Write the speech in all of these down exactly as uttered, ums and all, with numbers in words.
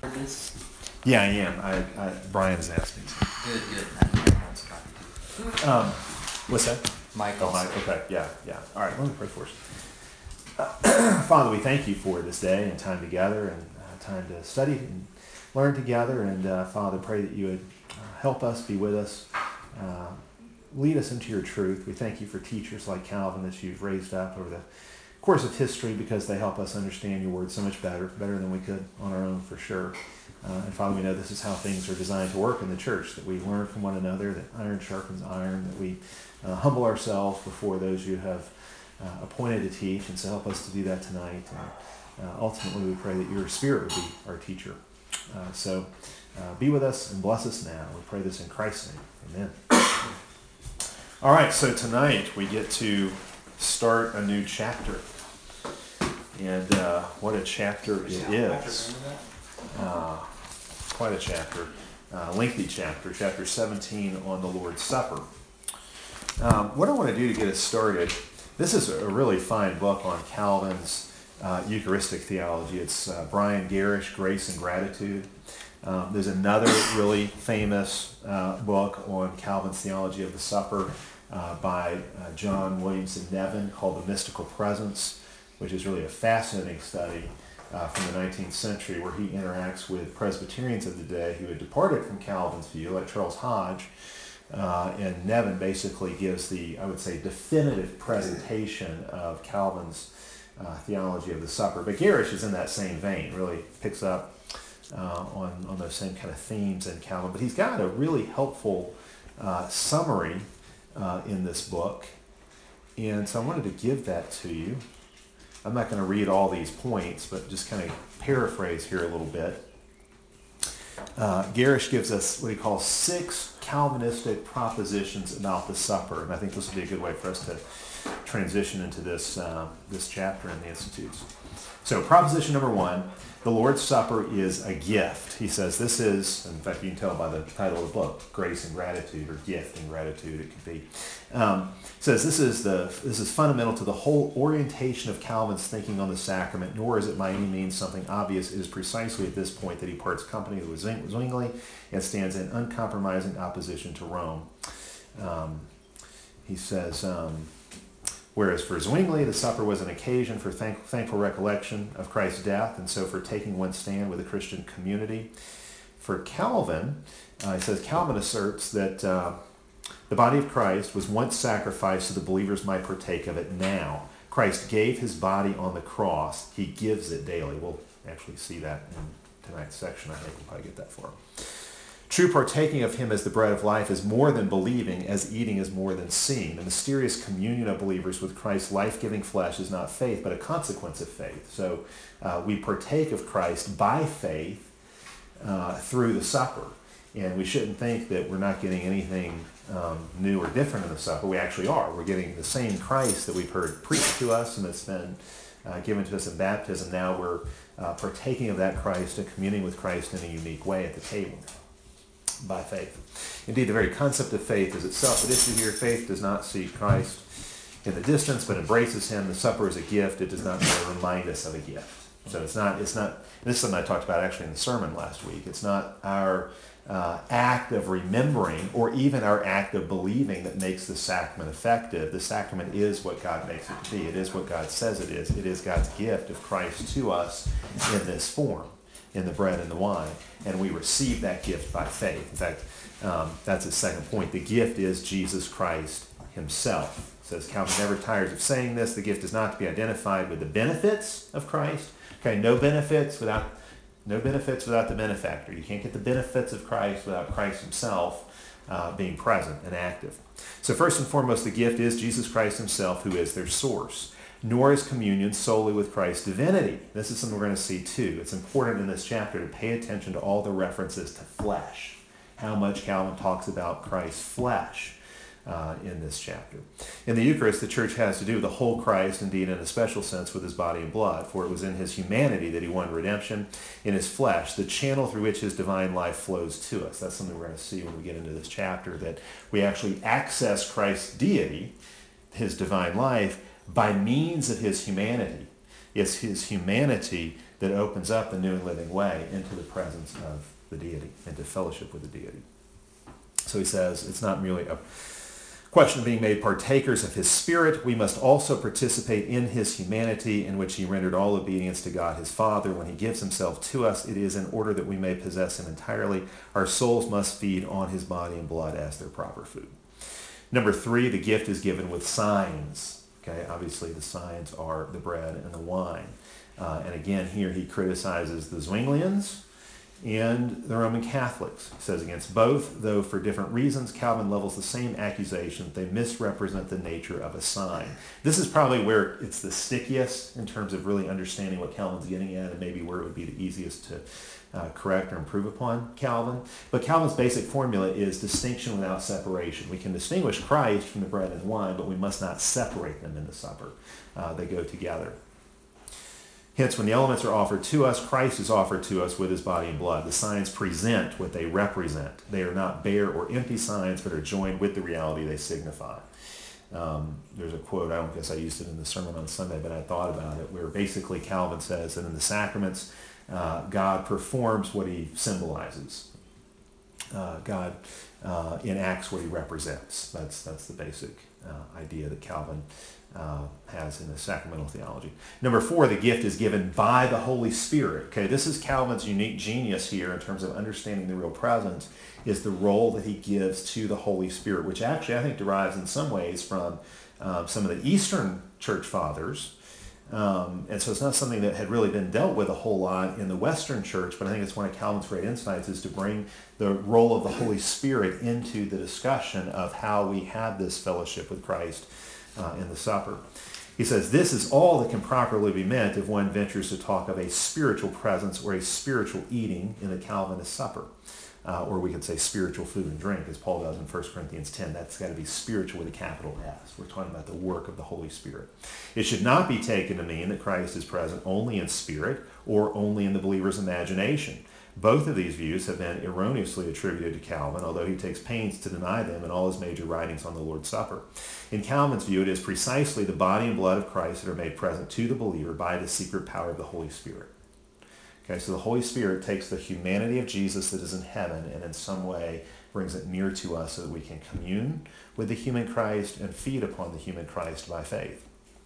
this? Yeah, I am. I, I Brian's asked me to. Good, good. Mike wants a copy too. Um, what's that? Mike Oh, also. Mike. Okay. Yeah, yeah. All right. Let me pray for us. Uh, Father, we thank you for this day and time together and uh, time to study and learn together. And uh, Father, pray that you would uh, help us, be with us, uh, lead us into your truth. We thank you for teachers like Calvin that you've raised up over the course of history, because they help us understand your word so much better, better than we could on our own for sure. Uh, and Father, we know this is how things are designed to work in the church, that we learn from one another, that iron sharpens iron, that we uh, humble ourselves before those you have uh, appointed to teach, and so help us to do that tonight. And uh, ultimately, we pray that your Spirit would be our teacher. Uh, so uh, be with us and bless us now. We pray this in Christ's name. Amen. All right, so tonight we get to start a new chapter. And uh, what a chapter it is. Uh, quite a chapter. Uh, lengthy chapter. Chapter seventeen on the Lord's Supper. Um, what I want to do to get us started, this is a really fine book on Calvin's uh, Eucharistic theology. It's uh, Brian Gerrish, Grace and Gratitude. Um, there's another really famous uh, book on Calvin's theology of the supper uh, by uh, John Williamson Nevin, called The Mystical Presence, which is really a fascinating study uh, from the nineteenth century, where he interacts with Presbyterians of the day who had departed from Calvin's view, like Charles Hodge. Uh, and Nevin basically gives the, I would say, definitive presentation of Calvin's uh, theology of the supper. But Gerrish is in that same vein, really picks up uh, on, on those same kind of themes in Calvin. But he's got a really helpful uh, summary uh, in this book. And so I wanted to give that to you. I'm not going to read all these points, but just kind of paraphrase here a little bit. Uh, Gerrish gives us what he calls six Calvinistic propositions about the supper, and I think this will be a good way for us to transition into this uh, this chapter in the Institutes. So, proposition number one: the Lord's Supper is a gift. He says this is, in fact, you can tell by the title of the book, Grace and Gratitude, or Gift and Gratitude, it could be. Um, says this is the this is fundamental to the whole orientation of Calvin's thinking on the sacrament, nor is it by any means something obvious. It is precisely at this point that he parts company with Zwingli and stands in uncompromising opposition to Rome. Um, he says, um, whereas for Zwingli, the supper was an occasion for thank, thankful recollection of Christ's death, and so for taking one's stand with the Christian community. For Calvin, uh, he says, Calvin asserts that uh, the body of Christ was once sacrificed so the believers might partake of it now. Christ gave his body on the cross. He gives it daily. We'll actually see that in tonight's section. I think we'll probably get that for him. True partaking of him as the bread of life is more than believing, as eating is more than seeing. The mysterious communion of believers with Christ's life-giving flesh is not faith, but a consequence of faith. So uh, we partake of Christ by faith uh, through the supper. And we shouldn't think that we're not getting anything um, new or different in the supper. We actually are. We're getting the same Christ that we've heard preached to us and that's been uh, given to us in baptism. Now we're uh, partaking of that Christ and communing with Christ in a unique way at the table by faith. Indeed, the very concept of faith is itself at issue here. Faith does not see Christ in the distance, but embraces him. The supper is a gift. It does not remind us of a gift. So it's not, it's not, this is something I talked about actually in the sermon last week. It's not our uh, act of remembering or even our act of believing that makes the sacrament effective. The sacrament is what God makes it to be. It is what God says it is. It is God's gift of Christ to us in this form, in the bread and the wine. And we receive that gift by faith. In fact, um, that's his second point. The gift is Jesus Christ himself. It says Calvin never tires of saying this. The gift is not to be identified with the benefits of Christ. Okay, no benefits without no benefits without the benefactor. You can't get the benefits of Christ without Christ himself uh, being present and active. So first and foremost, the gift is Jesus Christ himself, who is their source. Nor is communion solely with Christ's divinity. This is something we're going to see too. It's important in this chapter to pay attention to all the references to flesh. How much Calvin talks about Christ's flesh uh, in this chapter. In the Eucharist, the Church has to do with the whole Christ, indeed in a special sense with his body and blood, for it was in his humanity that he won redemption, in his flesh, the channel through which his divine life flows to us. That's something we're going to see when we get into this chapter, that we actually access Christ's deity, his divine life, by means of his humanity. It's his humanity that opens up the new and living way into the presence of the deity, into fellowship with the deity. So he says it's not merely a question of being made partakers of his spirit. We must also participate in his humanity, in which he rendered all obedience to God his Father. When he gives himself to us, it is in order that we may possess him entirely. Our souls must feed on his body and blood as their proper food. Number three, the gift is given with signs. Okay, obviously the signs are the bread and the wine. Uh, and again, here he criticizes the Zwinglians and the Roman Catholics. He says against both, though for different reasons, Calvin levels the same accusation that they misrepresent the nature of a sign. This is probably where it's the stickiest in terms of really understanding what Calvin's getting at, and maybe where it would be the easiest to uh, correct or improve upon Calvin. But Calvin's basic formula is distinction without separation. We can distinguish Christ from the bread and wine, but we must not separate them in the supper. Uh, they go together. Hence, when the elements are offered to us, Christ is offered to us with his body and blood. The signs present what they represent. They are not bare or empty signs, but are joined with the reality they signify. Um, there's a quote, I don't guess I used it in the sermon on Sunday, but I thought about it, where basically Calvin says that in the sacraments, uh, God performs what he symbolizes. Uh, God uh, enacts what he represents. That's, that's the basic uh, idea that Calvin Uh, has in the sacramental theology. Number four, the gift is given by the Holy Spirit. Okay, this is Calvin's unique genius here in terms of understanding the real presence, is the role that he gives to the Holy Spirit, which actually I think derives in some ways from um, some of the Eastern church fathers. Um, and so it's not something that had really been dealt with a whole lot in the Western church, but I think it's one of Calvin's great insights, is to bring the role of the Holy Spirit into the discussion of how we have this fellowship with Christ Uh, in the supper. He says, this is all that can properly be meant if one ventures to talk of a spiritual presence or a spiritual eating in the Calvinist supper. Uh, or we could say spiritual food and drink, as Paul does in First Corinthians ten. That's got to be spiritual with a capital S. We're talking about the work of the Holy Spirit. It should not be taken to mean that Christ is present only in spirit or only in the believer's imagination. Both of these views have been erroneously attributed to Calvin, although he takes pains to deny them in all his major writings on the Lord's Supper. In Calvin's view, it is precisely the body and blood of Christ that are made present to the believer by the secret power of the Holy Spirit. Okay, so the Holy Spirit takes the humanity of Jesus that is in heaven and in some way brings it near to us so that we can commune with the human Christ and feed upon the human Christ by faith.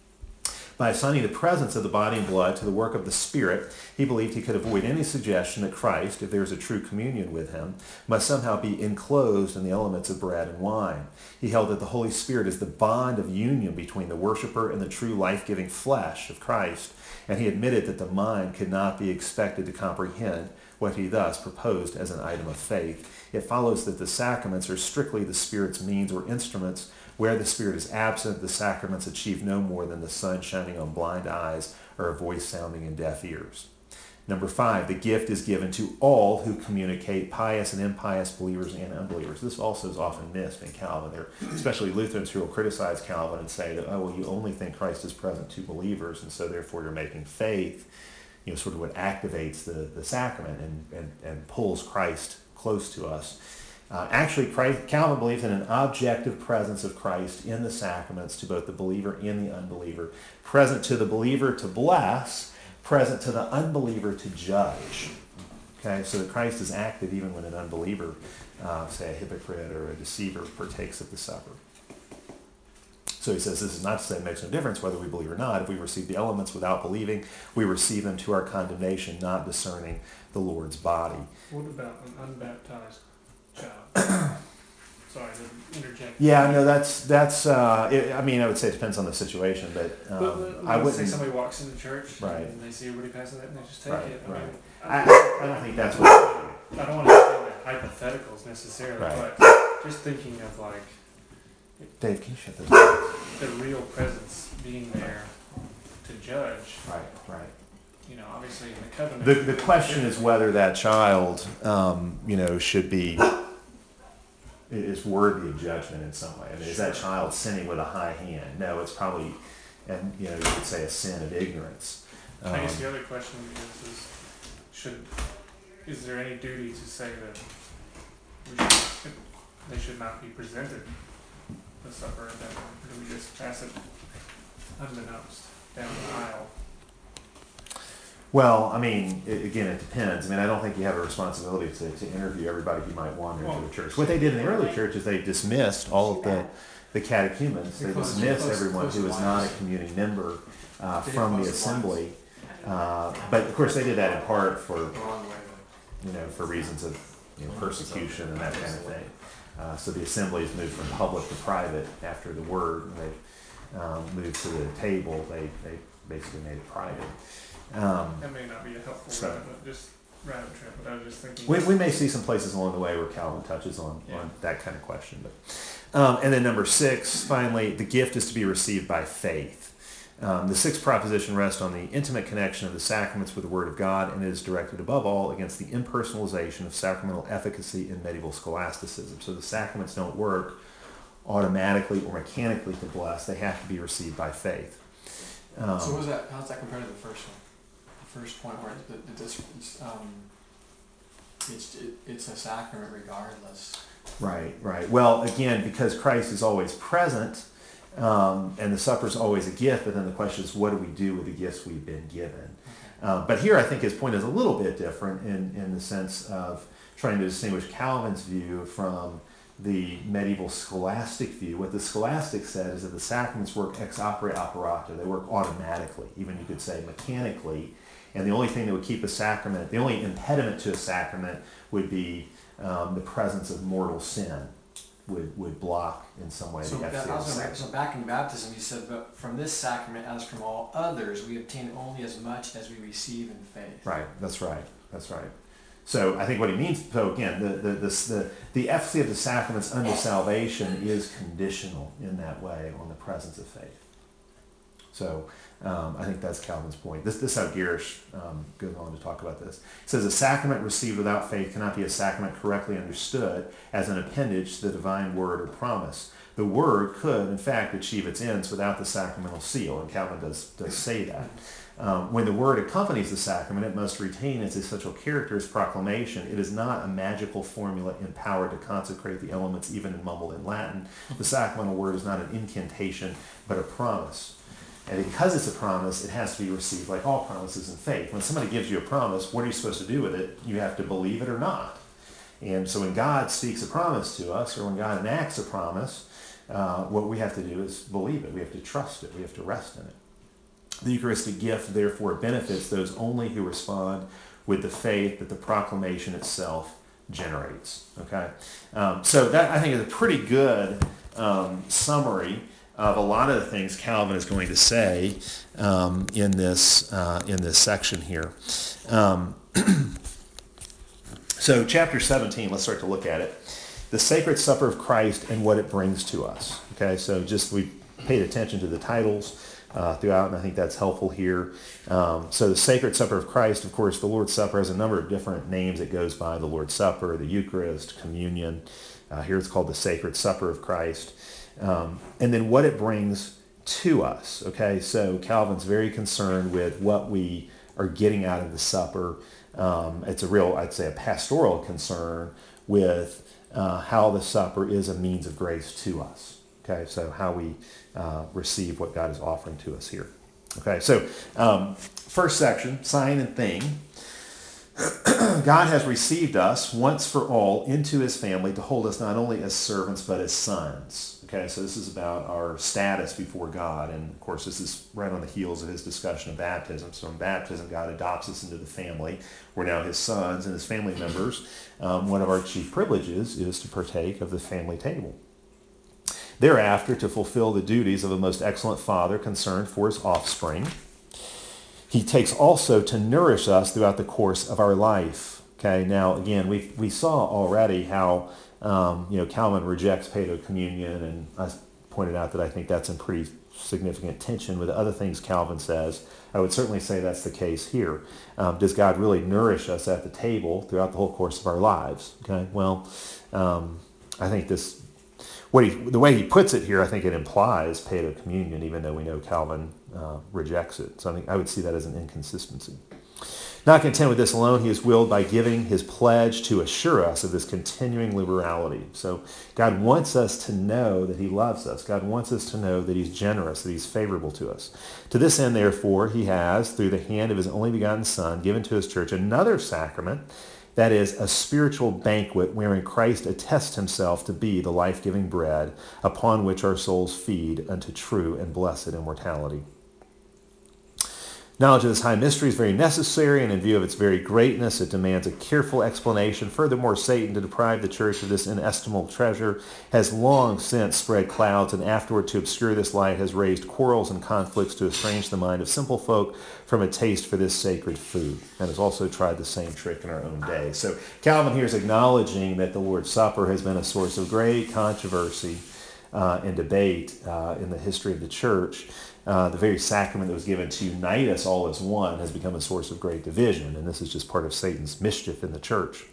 By assigning the presence of the body and blood to the work of the Spirit, he believed he could avoid any suggestion that Christ, if there is a true communion with him, must somehow be enclosed in the elements of bread and wine. He held that the Holy Spirit is the bond of union between the worshiper and the true life-giving flesh of Christ, and he admitted that the mind could not be expected to comprehend what he thus proposed as an item of faith. It follows that the sacraments are strictly the Spirit's means or instruments. Where the Spirit is absent, the sacraments achieve no more than the sun shining on blind eyes or a voice sounding in deaf ears. Number five, the gift is given to all who communicate, pious and impious believers and unbelievers. This also is often missed in Calvin. There are especially Lutherans who will criticize Calvin and say that, oh, well, you only think Christ is present to believers, and so therefore you're making faith, you know, sort of what activates the, the sacrament and, and, and pulls Christ close to us. Uh, actually, Christ, Calvin believes in an objective presence of Christ in the sacraments to both the believer and the unbeliever. Present to the believer to bless, present to the unbeliever to judge. Okay, so that Christ is active even when an unbeliever, uh, say a hypocrite or a deceiver, partakes of the supper. So he says this is not to say it makes no difference whether we believe or not. If we receive the elements without believing, we receive them to our condemnation, not discerning the Lord's body. What about an unbaptized child? Sorry to interject. Yeah, no, that's that's. Uh, it, I mean, I would say it depends on the situation, but, um, but let's I wouldn't say somebody walks into church, right. and they see everybody passing that, and they just take right, it. I right. mean, I, I, I don't think that's what. I don't want to say like hypotheticals necessarily, Right. but just thinking of like Dave, can you shut this down? the real presence being there to judge. Right, right. You know, obviously in the covenant. The the question is whether that child, um, you know, should be is worthy of judgment in some way. I mean, is that child sinning with a high hand? No, it's probably, and you know, you could say a sin of ignorance. Um, I guess the other question is, is should is there any duty to say that we should, they should not be presented the supper at that point? Or do we just pass it unbeknownst down the aisle? Well, I mean, i again, it depends. I mean, I don't think you have a responsibility to, to interview everybody who might wander into the church. What they did in the early church is they dismissed all of the, the catechumens. They dismissed everyone who was not a communing member uh, from the assembly. Uh, but of course, they did that in part for, you know, for reasons of you know, persecution and that kind of thing. Uh, so the assemblies moved from public to private after the word, and they um, moved to the table. They they basically made it private. Um, That may not be a helpful so- rabbit, just rabbit trail, but I was just thinking. we, we may see some places along the way where Calvin touches on, Yeah. on that kind of question. But, um, and then number six, finally, the gift is to be received by faith. Um, the sixth proposition rests on the intimate connection of the sacraments with the Word of God, and it is directed above all against the impersonalization of sacramental efficacy in medieval scholasticism. So the sacraments don't work automatically or mechanically to bless. They have to be received by faith. Um, So what was that, how's that compared to the first one? The first point where the, the, this, it's, um, it's, it, it's a sacrament regardless. Right, right. Well, again, because Christ is always present, um, and the supper is always a gift, but then the question is, what do we do with the gifts we've been given? Okay. Uh, but here I think his point is a little bit different in, in the sense of trying to distinguish Calvin's view from the medieval scholastic view. What the scholastic said is that the sacraments work ex opere operato. They work automatically, even you could say mechanically. And the only thing that would keep a sacrament, the only impediment to a sacrament would be um, the presence of mortal sin would, would block in some way So, the that, I efficacy of was the gonna, sacrament. so back in baptism, you said, but from this sacrament, as from all others, we obtain only as much as we receive in faith. Right, that's right, that's right. So I think what he means, so again, the, the, the, the, the efficacy of the sacraments unto salvation is conditional in that way on the presence of faith. So um, I think that's Calvin's point. This, this is how Girish um, goes on to talk about this. He says, a sacrament received without faith cannot be a sacrament correctly understood as an appendage to the divine word or promise. The word could, in fact, achieve its ends without the sacramental seal, and Calvin does, does say that. Um, when the word accompanies the sacrament, it must retain its essential character as proclamation. It is not a magical formula empowered to consecrate the elements even in mumbled in Latin. The sacramental word is not an incantation, but a promise. And because it's a promise, it has to be received like all promises in faith. When somebody gives you a promise, what are you supposed to do with it? You have to believe it or not. And so when God speaks a promise to us, or when God enacts a promise, uh, what we have to do is believe it. We have to trust it. We have to rest in it. The Eucharistic gift, therefore, benefits those only who respond with the faith that the proclamation itself generates. Okay, um, so that I think is a pretty good um, summary of a lot of the things Calvin is going to say um, in this uh, in this section here. Um, so, chapter seventeen. Let's start to look at it. The Sacred Supper of Christ and what it brings to us. Okay, so just we paid attention to the titles Uh, throughout, and I think that's helpful here. Um, so the Sacred Supper of Christ, of course, the Lord's Supper has a number of different names it goes by: the Lord's Supper, the Eucharist, communion. Uh, here it's called the Sacred Supper of Christ. Um, and then what it brings to us. Okay, so Calvin's very concerned with what we are getting out of the supper. Um, it's a real, I'd say, a pastoral concern with uh, how the supper is a means of grace to us. Okay, so how we uh, receive what God is offering to us here. Okay, so um, first section, sign and thing. God has received us once for all into his family to hold us not only as servants but as sons. Okay, so this is about our status before God, and of course this is right on the heels of his discussion of baptism. So in baptism, God adopts us into the family. We're now his sons and his family members. Um, one of our chief privileges is to partake of the family table. Thereafter, to fulfill the duties of a most excellent father concerned for his offspring, he takes also to nourish us throughout the course of our life. Okay, now again, we we saw already how um, you know Calvin rejects Paedo communion, and I pointed out that I think that's in pretty significant tension with the other things Calvin says. I would certainly say that's the case here. Um, does God really nourish us at the table throughout the whole course of our lives? Okay, well, um, I think this. What he, the way he puts it here, I think it implies Paedo communion, even though we know Calvin uh, rejects it. So I think I would see that as an inconsistency. Not content with this alone, he is willed by giving his pledge to assure us of this continuing liberality. So God wants us to know that he loves us. God wants us to know that he's generous, that he's favorable to us. To this end, therefore, he has, through the hand of his only begotten Son, given to his church another sacrament, that is, a spiritual banquet wherein Christ attests himself to be the life-giving bread upon which our souls feed unto true and blessed immortality. Knowledge of this high mystery is very necessary, and in view of its very greatness, it demands a careful explanation. Furthermore, Satan, to deprive the church of this inestimable treasure, has long since spread clouds, and afterward to obscure this light has raised quarrels and conflicts to estrange the mind of simple folk from a taste for this sacred food, and has also tried the same trick in our own day. So Calvin here is acknowledging that the Lord's Supper has been a source of great controversy uh, and debate uh, in the history of the church. Uh, the very sacrament that was given to unite us all as one has become a source of great division, and this is just part of Satan's mischief in the church.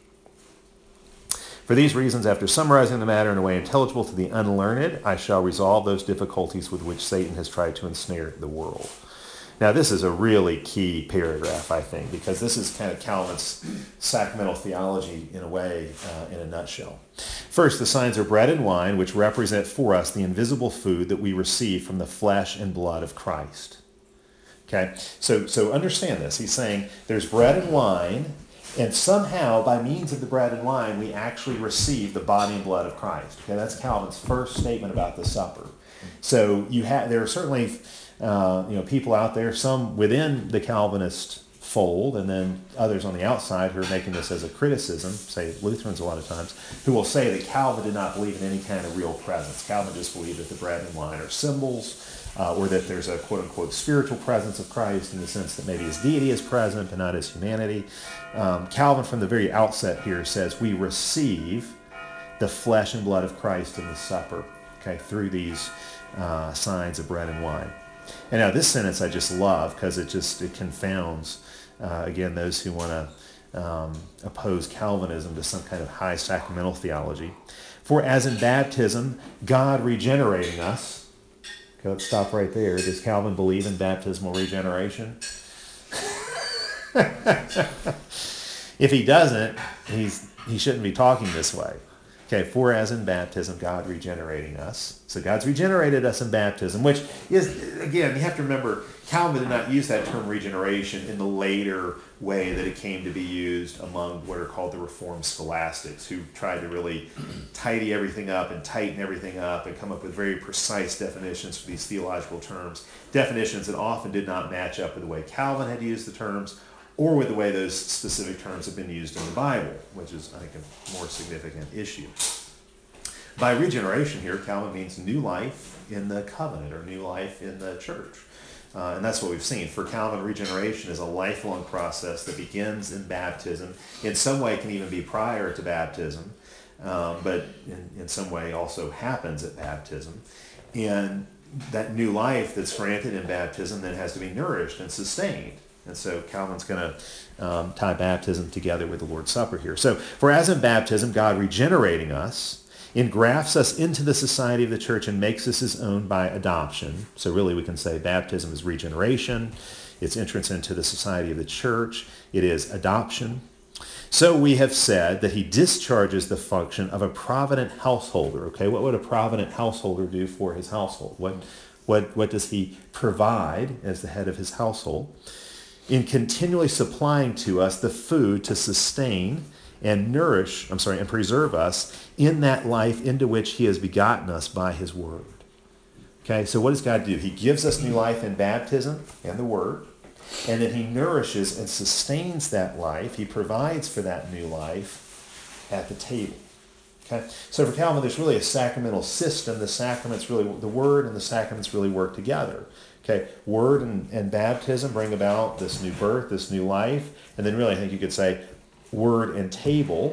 For these reasons, after summarizing the matter in a way intelligible to the unlearned, I shall resolve those difficulties with which Satan has tried to ensnare the world. Now, this is a really key paragraph, I think, because this is kind of Calvin's sacramental theology in a way, uh, in a nutshell. First, the signs are bread and wine, which represent for us the invisible food that we receive from the flesh and blood of Christ. Okay, so so understand this. He's saying there's bread and wine, and somehow, by means of the bread and wine, we actually receive the body and blood of Christ. Okay, that's Calvin's first statement about the supper. So you have there are certainly uh, you know people out there, some within the Calvinist fold, and then others on the outside who are making this as a criticism, say Lutherans a lot of times, who will say that Calvin did not believe in any kind of real presence. Calvin just believed that the bread and wine are symbols, uh, or that there's a quote-unquote spiritual presence of Christ in the sense that maybe his deity is present but not his humanity. Um, Calvin from the very outset here says we receive the flesh and blood of Christ in the supper, okay, through these uh, signs of bread and wine. And now this sentence I just love because it just it confounds Uh, again, those who want to um, oppose Calvinism to some kind of high sacramental theology. For as in baptism, God regenerating us, okay, let's stop right there. Does Calvin believe in baptismal regeneration? If he doesn't, he's he shouldn't be talking this way. Okay, for as in baptism, God regenerating us. So God's regenerated us in baptism, which is, again, you have to remember, Calvin did not use that term regeneration in the later way that it came to be used among what are called the Reformed scholastics, who tried to really tidy everything up and tighten everything up and come up with very precise definitions for these theological terms, definitions that often did not match up with the way Calvin had used the terms or with the way those specific terms have been used in the Bible, which is, I think, a more significant issue. By regeneration here, Calvin means new life in the covenant or new life in the church. Uh, and that's what we've seen. For Calvin, regeneration is a lifelong process that begins in baptism. In some way, it can even be prior to baptism, um, but in, in some way also happens at baptism. And that new life that's granted in baptism then has to be nourished and sustained. And so Calvin's going to um, tie baptism together with the Lord's Supper here. So, for as in baptism, God regenerating us, engrafts us into the society of the church and makes us his own by adoption. So really we can say baptism is regeneration. It's entrance into the society of the church. It is adoption. So we have said that he discharges the function of a provident householder. Okay, what would a provident householder do for his household? What, what, what does he provide as the head of his household? In continually supplying to us the food to sustain and nourish, I'm sorry, and preserve us in that life into which he has begotten us by his word. Okay, so what does God do? He gives us new life in baptism and the word, and then he nourishes and sustains that life. He provides for that new life at the table. Okay, so for Calvin, there's really a sacramental system. The sacraments really, the word and the sacraments really work together. Okay, word and, and baptism bring about this new birth, this new life, and then really I think you could say word and table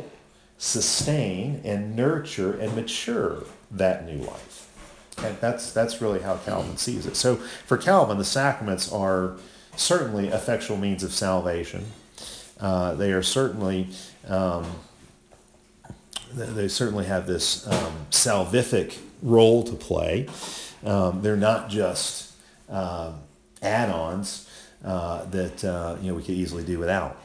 sustain and nurture and mature that new life. Okay, that's that's really how Calvin sees it. So for Calvin, the sacraments are certainly effectual means of salvation. Uh, they are certainly um, they certainly have this um, salvific role to play. Um, they're not just uh, add-ons uh, that uh, you know we could easily do without.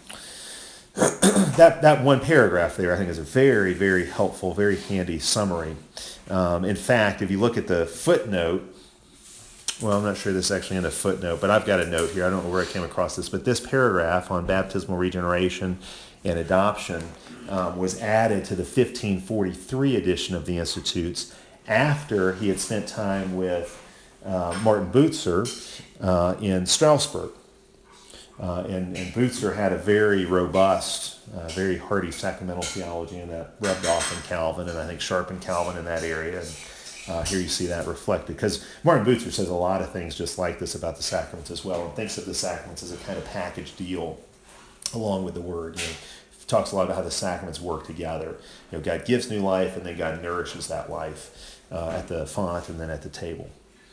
that that one paragraph there, I think, is a very, very helpful, very handy summary. Um, in fact, if you look at the footnote, well, I'm not sure this is actually in a footnote, but I've got a note here. I don't know where I came across this, but this paragraph on baptismal regeneration and adoption um, was added to the fifteen forty-three edition of the Institutes after he had spent time with uh, Martin Bucer uh, in Strasbourg. Uh, and, and Bucer had a very robust, uh, very hearty sacramental theology, and that rubbed off in Calvin, and I think sharpened Calvin in that area. And uh, here you see that reflected. Because Martin Bucer says a lot of things just like this about the sacraments as well, and thinks of the sacraments as a kind of package deal along with the Word. You know, talks a lot about how the sacraments work together. You know, God gives new life, and then God nourishes that life uh, at the font and then at the table.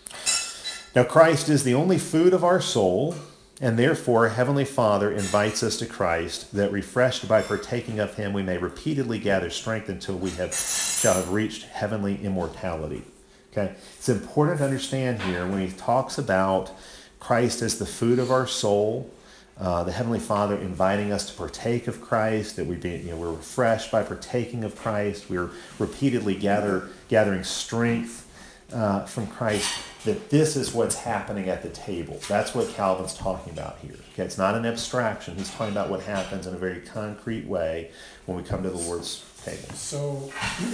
Now, Christ is the only food of our soul, and therefore Heavenly Father invites us to Christ, that refreshed by partaking of him we may repeatedly gather strength until we have shall have reached heavenly immortality. Okay, it's important to understand here when he talks about Christ as the food of our soul, uh, the Heavenly Father inviting us to partake of Christ, that we be, you know, we're refreshed by partaking of Christ, we're repeatedly gather gathering strength uh, from Christ. That this is what's happening at the table. That's what Calvin's talking about here. Okay, it's not an abstraction. He's talking about what happens in a very concrete way when we come to the Lord's table. So,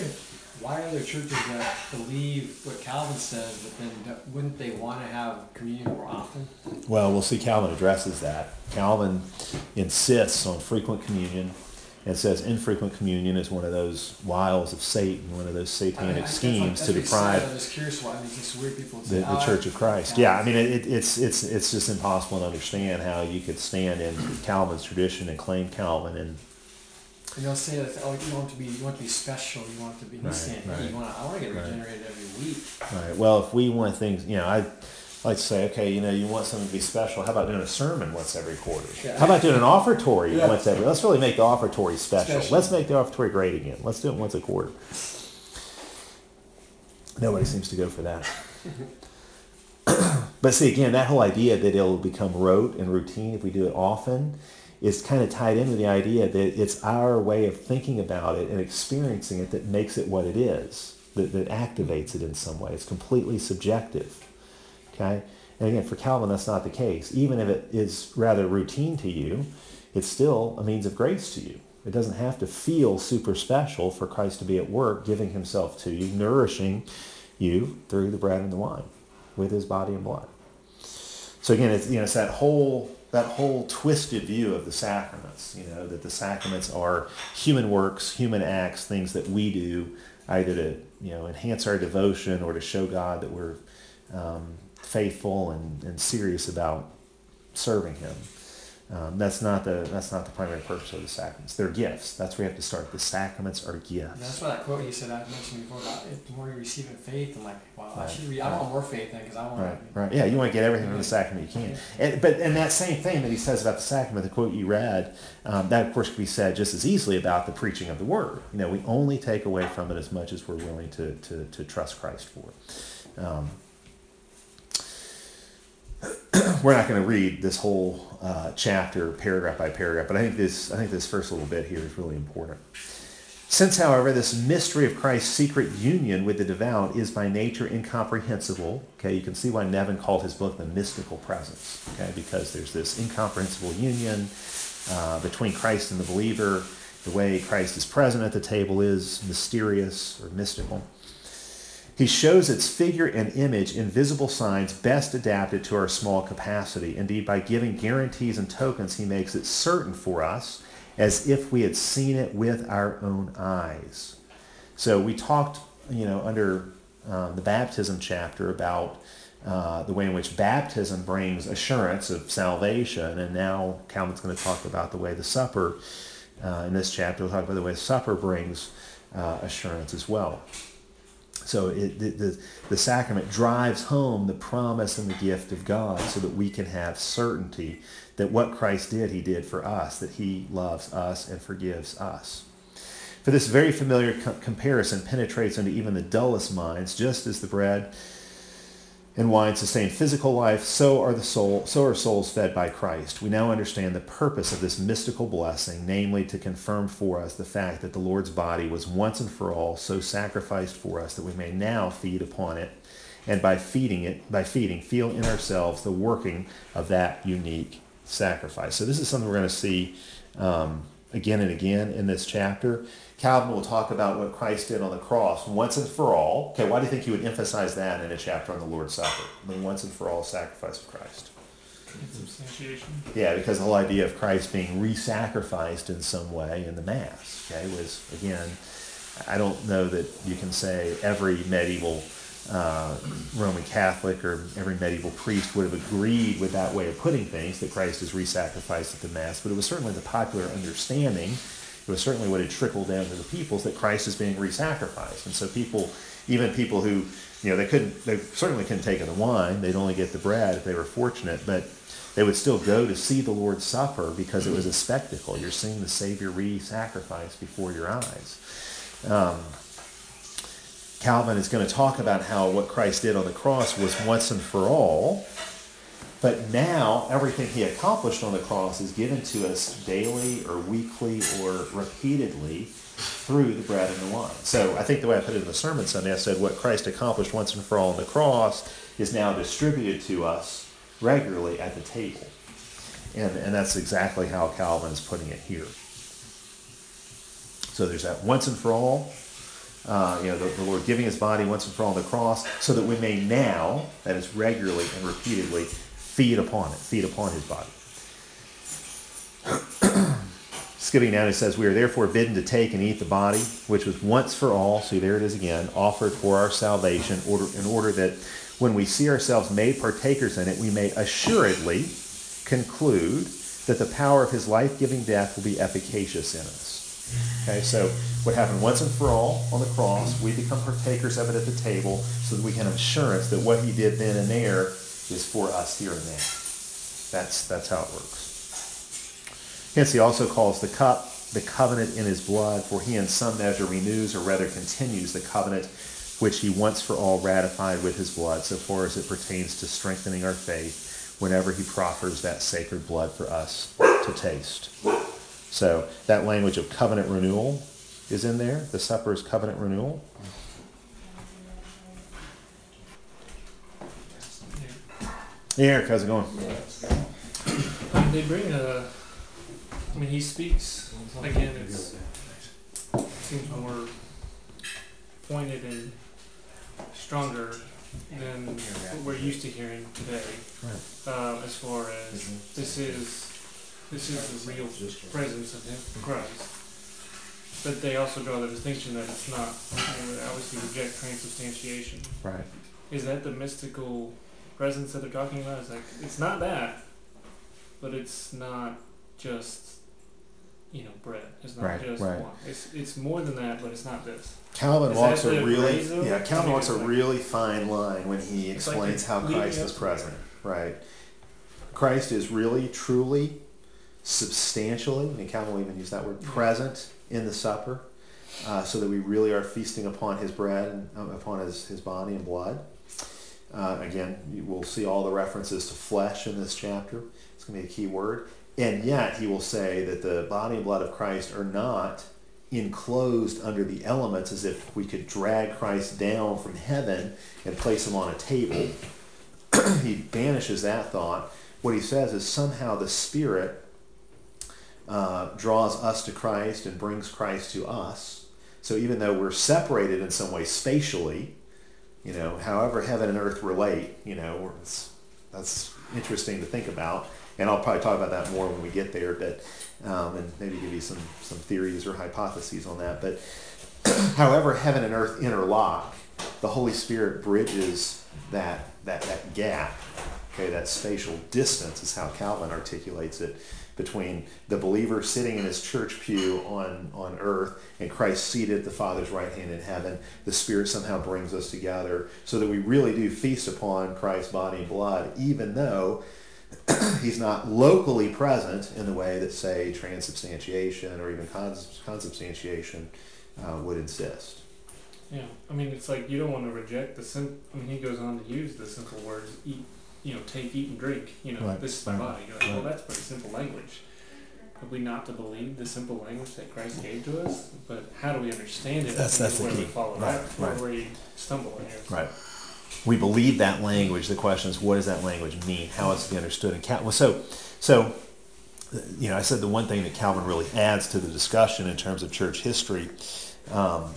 why are there churches that believe what Calvin says, but then don't- wouldn't they want to have communion more often? Well, we'll see Calvin addresses that. Calvin insists on frequent communion and says infrequent communion is one of those wiles of Satan, one of those satanic I mean, I- schemes that's to what- that's what he deprive said. I'm just curious why. I mean, it's just weird people would the, say, the "Oh, Church of Christ. Calvin Yeah, I mean, it, it's it's it's it's just impossible to understand how you could stand in Calvin's tradition and claim Calvin and And they'll say that, oh, you want to be, you want to be special, you want to be. He's Right, saying, right. hey, you want to, I want to get Right. regenerated every week. right. Well, if we want things, you know, I like to say, okay, you know, you want something to be special. How about doing a sermon once every quarter? Yeah. How about doing an offertory Yeah. once every? Let's really make the offertory special. Special. Let's make the offertory great again. Let's do it once a quarter. Nobody seems to go for that. But see, again, that whole idea that it'll become rote and routine if we do it often is kind of tied into the idea that it's our way of thinking about it and experiencing it that makes it what it is, that, that activates it in some way. It's completely subjective. Okay? And again, for Calvin, that's not the case. Even if it is rather routine to you, it's still a means of grace to you. It doesn't have to feel super special for Christ to be at work, giving himself to you, nourishing you through the bread and the wine with his body and blood. So again, it's, you know, it's that whole that whole twisted view of the sacraments, you know, that the sacraments are human works, human acts, things that we do either to, you know, enhance our devotion or to show God that we're um, faithful and, and serious about serving him. Um, that's not the that's not the primary purpose of the sacraments. They're gifts. That's where you have to start. The sacraments are And gifts. that's why that quote you said I mentioned before about if the more you receive in faith, I'm like, wow, I Right, should re- I right. want more faith then because I want. Right, right. Yeah, you want to get everything from the sacrament you can. And, but and that same thing that he says about the sacrament, the quote you read, um, that of course could be said just as easily about the preaching of the word. You know, we only take away from it as much as we're willing to to, to trust Christ for it. Um, we're not going to read this whole uh, chapter paragraph by paragraph, but I think this I think this first little bit here is really important. Since, however, this mystery of Christ's secret union with the devout is by nature incomprehensible, okay, you can see why Nevin called his book The Mystical Presence, okay, because there's this incomprehensible union uh, between Christ and the believer. The way Christ is present at the table is mysterious or mystical. He shows its figure and image in visible signs best adapted to our small capacity. Indeed, by giving guarantees and tokens, he makes it certain for us as if we had seen it with our own eyes. So we talked, you know, under uh, the baptism chapter about uh, the way in which baptism brings assurance of salvation, and now Calvin's going to talk about the way the supper, uh, in this chapter, we'll talk about the way the supper brings uh, assurance as well. So it, the, the, the sacrament drives home the promise and the gift of God so that we can have certainty that what Christ did, he did for us, that he loves us and forgives us. For this very familiar co- comparison penetrates into even the dullest minds, just as the bread and wine sustain physical life, so are the soul, so are souls fed by Christ. We now understand the purpose of this mystical blessing, namely to confirm for us the fact that the Lord's body was once and for all so sacrificed for us that we may now feed upon it, and by feeding it, by feeding, feel in ourselves the working of that unique sacrifice. So this is something we're going to see um, again and again in this chapter. Calvin will talk about what Christ did on the cross once and for all. Okay, why do you think he would emphasize that in a chapter on the Lord's Supper? The once and for all sacrifice of Christ. Transubstantiation. Yeah, because the whole idea of Christ being re-sacrificed in some way in the Mass, okay, was, again, I don't know that you can say every medieval uh, Roman Catholic or every medieval priest would have agreed with that way of putting things, that Christ is re-sacrificed at the Mass, but it was certainly the popular understanding. It was certainly what had trickled down to the peoples, that Christ is being re-sacrificed. And so people, even people who, you know, they couldn't, they certainly couldn't take the wine, they'd only get the bread if they were fortunate, but they would still go to see the Lord's Supper because it was a spectacle. You're seeing the Savior re-sacrificed before your eyes. Um, Calvin is going to talk about how what Christ did on the cross was once and for all, but now everything he accomplished on the cross is given to us daily or weekly or repeatedly through the bread and the wine. So I think the way I put it in the sermon Sunday, I said what Christ accomplished once and for all on the cross is now distributed to us regularly at the table. And, and that's exactly how Calvin is putting it here. So there's that once and for all, uh, you know, the, the Lord giving his body once and for all on the cross, so that we may now, that is regularly and repeatedly, feed upon it, feed upon his body. Skipping down, he says, we are therefore bidden to take and eat the body, which was once for all, see there it is again, offered for our salvation, order, in order that when we see ourselves made partakers in it, we may assuredly conclude that the power of his life-giving death will be efficacious in us. Okay, so what happened once and for all on the cross, we become partakers of it at the table so that we can have assurance that what he did then and there is for us here and now. That's, that's how it works. Hence he also calls the cup the covenant in his blood, for he in some measure renews, or rather continues, the covenant which he once for all ratified with his blood, so far as it pertains to strengthening our faith whenever he proffers that sacred blood for us to taste. So that language of covenant renewal is in there. The supper is covenant renewal. Yeah, Eric, how's it going? Um, they bring a, I mean, he speaks, again, it's, it seems more pointed and stronger than what we're used to hearing today. Right. Um, as far as this is, this is the real presence of him, Christ. But they also draw the distinction that it's not, you know, they obviously reject transubstantiation. Right. Is that the mystical presence that they're talking about? It's like, it's not that, but it's not just, you know, bread. It's not Right, just right. wine. It's it's more than that, but it's not this. Calvin Is walks that a the really phrase, though? yeah. I Calvin mean, walks a it's like- really fine line when he It's like explains it's how leading Christ up is to present. Right. Christ is really, truly, substantially, and Calvin will even use that word, Yeah. present in the supper, uh, so that we really are feasting upon his bread and uh, upon his, his body and blood. Uh, again, you will see all the references to flesh in this chapter. It's going to be a key word. And yet, he will say that the body and blood of Christ are not enclosed under the elements as if we could drag Christ down from heaven and place him on a table. He banishes that thought. What he says is somehow the Spirit uh, draws us to Christ and brings Christ to us. So even though we're separated in some way spatially, you know, however heaven and earth relate, you know, it's, that's interesting to think about. And I'll probably talk about that more when we get there, but um, and maybe give you some, some theories or hypotheses on that. But however heaven and earth interlock, the Holy Spirit bridges that, that, that gap, okay, that spatial distance is how Calvin articulates it, between the believer sitting in his church pew on, on earth and Christ seated at the Father's right hand in heaven. The Spirit somehow brings us together so that we really do feast upon Christ's body and blood, even though he's not locally present in the way that, say, transubstantiation or even cons- consubstantiation uh, would insist. Yeah, I mean, it's like you don't want to reject the sim. I mean, he goes on to use the simple words, eat, you know, take, eat, and drink. You know, Right. this is the Right. body. You're like, well, Right. that's pretty simple language. Are we not to believe the simple language that Christ gave to us? But how do we understand it? That's- I that's think the is where key. we fall Right, out, where right. we stumble here. Right. We believe that language. The question is, what does that language mean? How is it to be understood? And Cal- well, so, so, you know, I said the one thing that Calvin really adds to the discussion in terms of church history um,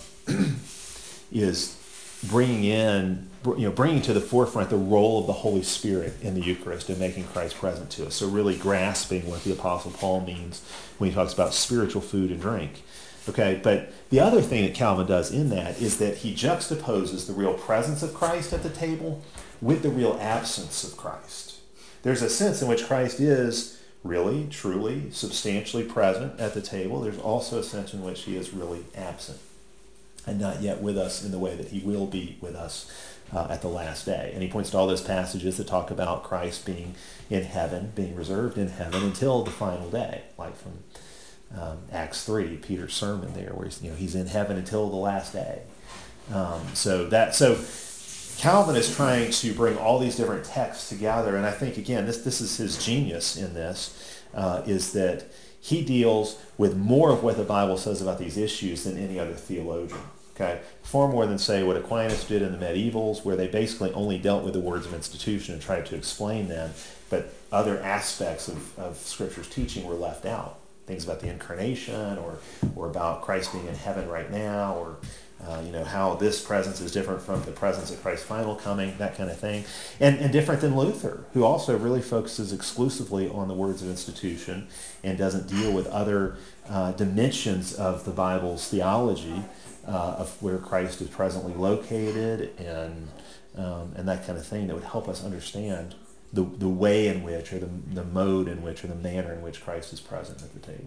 is bringing in, you know, bringing to the forefront the role of the Holy Spirit in the Eucharist and making Christ present to us. So really grasping what the Apostle Paul means when he talks about spiritual food and drink. Okay, but the other thing that Calvin does in that is that he juxtaposes the real presence of Christ at the table with the real absence of Christ. There's a sense in which Christ is really, truly, substantially present at the table. There's also a sense in which he is really absent and not yet with us in the way that he will be with us uh, at the last day. And he points to all those passages that talk about Christ being in heaven, being reserved in heaven until the final day, like from um, Acts three, Peter's sermon there, where he's, you know, he's in heaven until the last day. Um, so that so Calvin is trying to bring all these different texts together, and I think again this this is his genius in this, uh, is that he deals with more of what the Bible says about these issues than any other theologian. Okay, far more than say what Aquinas did in the medievals, where they basically only dealt with the words of institution and tried to explain them, but other aspects of, of Scripture's teaching were left out. Things about the incarnation, or or about Christ being in heaven right now, or uh, you know, how this presence is different from the presence at Christ's final coming, that kind of thing. And, and different than Luther, who also really focuses exclusively on the words of institution and doesn't deal with other uh, dimensions of the Bible's theology, uh, of where Christ is presently located and um, and that kind of thing that would help us understand the the way in which, or the, the mode in which, or the manner in which Christ is present at the table.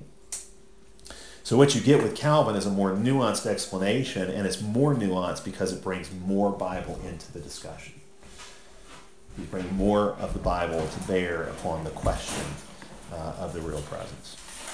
So what you get with Calvin is a more nuanced explanation, and it's more nuanced because it brings more Bible into the discussion. You bring more of the Bible to bear upon the question uh, of the real presence.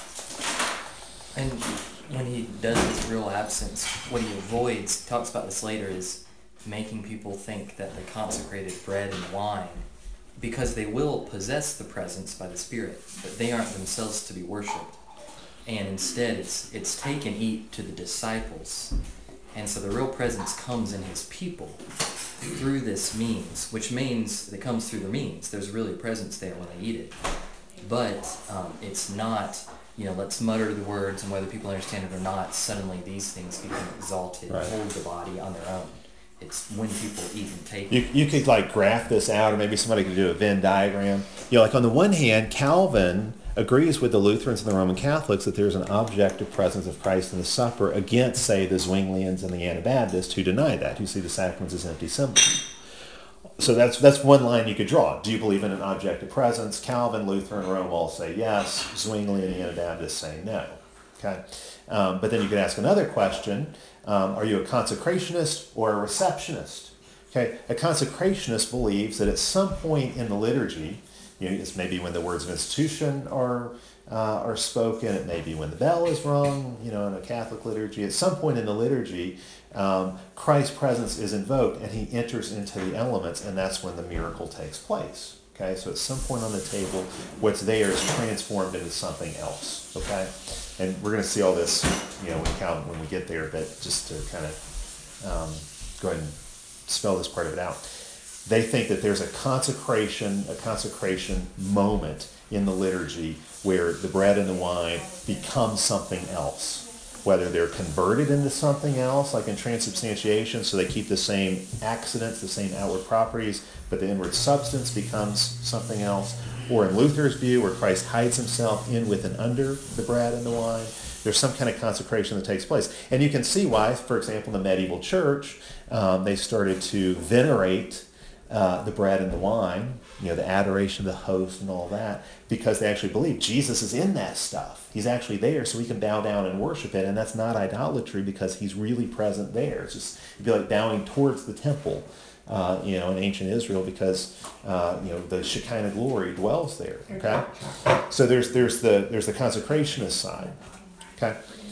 And when he does this real absence, what he avoids, talks about this later, is making people think that the consecrated bread and wine, because they will possess the presence by the Spirit, but they aren't themselves to be worshipped. And instead it's it's take and eat to the disciples. And so the real presence comes in his people through this means, which means it comes through the means. There's really a presence there when they eat it. But um, it's not, you know, let's mutter the words, and whether people understand it or not, suddenly these things become exalted, Right. hold the body on their own. It's when people eat and take You, it. you could like graph this out, or maybe somebody could do a Venn diagram. You know, like on the one hand, Calvin agrees with the Lutherans and the Roman Catholics that there's an objective presence of Christ in the supper, against, say, the Zwinglians and the Anabaptists who deny that, who see the sacraments as empty symbols. So that's that's one line you could draw. Do you believe in an objective presence? Calvin, Luther, and Rome all say yes. Zwingli and the Anabaptists say no. Okay, um, but then you could ask another question. Um, are you a consecrationist or a receptionist? Okay, a consecrationist believes that at some point in the liturgy, you know, it's maybe when the words of institution are uh, are spoken, it may be when the bell is rung, you know, in a Catholic liturgy. At some point in the liturgy, um, Christ's presence is invoked and he enters into the elements, and that's when the miracle takes place. Okay, so at some point on the table, what's there is transformed into something else. Okay, and we're going to see all this, you know, when, Calvin, when we get there, but just to kind of um, go ahead and spell this part of it out. They think that there's a consecration, a consecration moment in the liturgy where the bread and the wine become something else. Whether they're converted into something else, like in transubstantiation, so they keep the same accidents, the same outward properties, but the inward substance becomes something else. Or in Luther's view, where Christ hides himself in, with, and under the bread and the wine, there's some kind of consecration that takes place. And you can see why, for example, in the medieval church, um, they started to venerate uh, the bread and the wine, you know, the adoration of the host and all that, because they actually believe Jesus is in that stuff. He's actually there, so we can bow down and worship it, and that's not idolatry because he's really present there. It's just, it'd be like bowing towards the temple, uh, you know, in ancient Israel, because uh, you know, the Shekinah glory dwells there. Okay, so there's there's the there's the consecrationist side. Okay,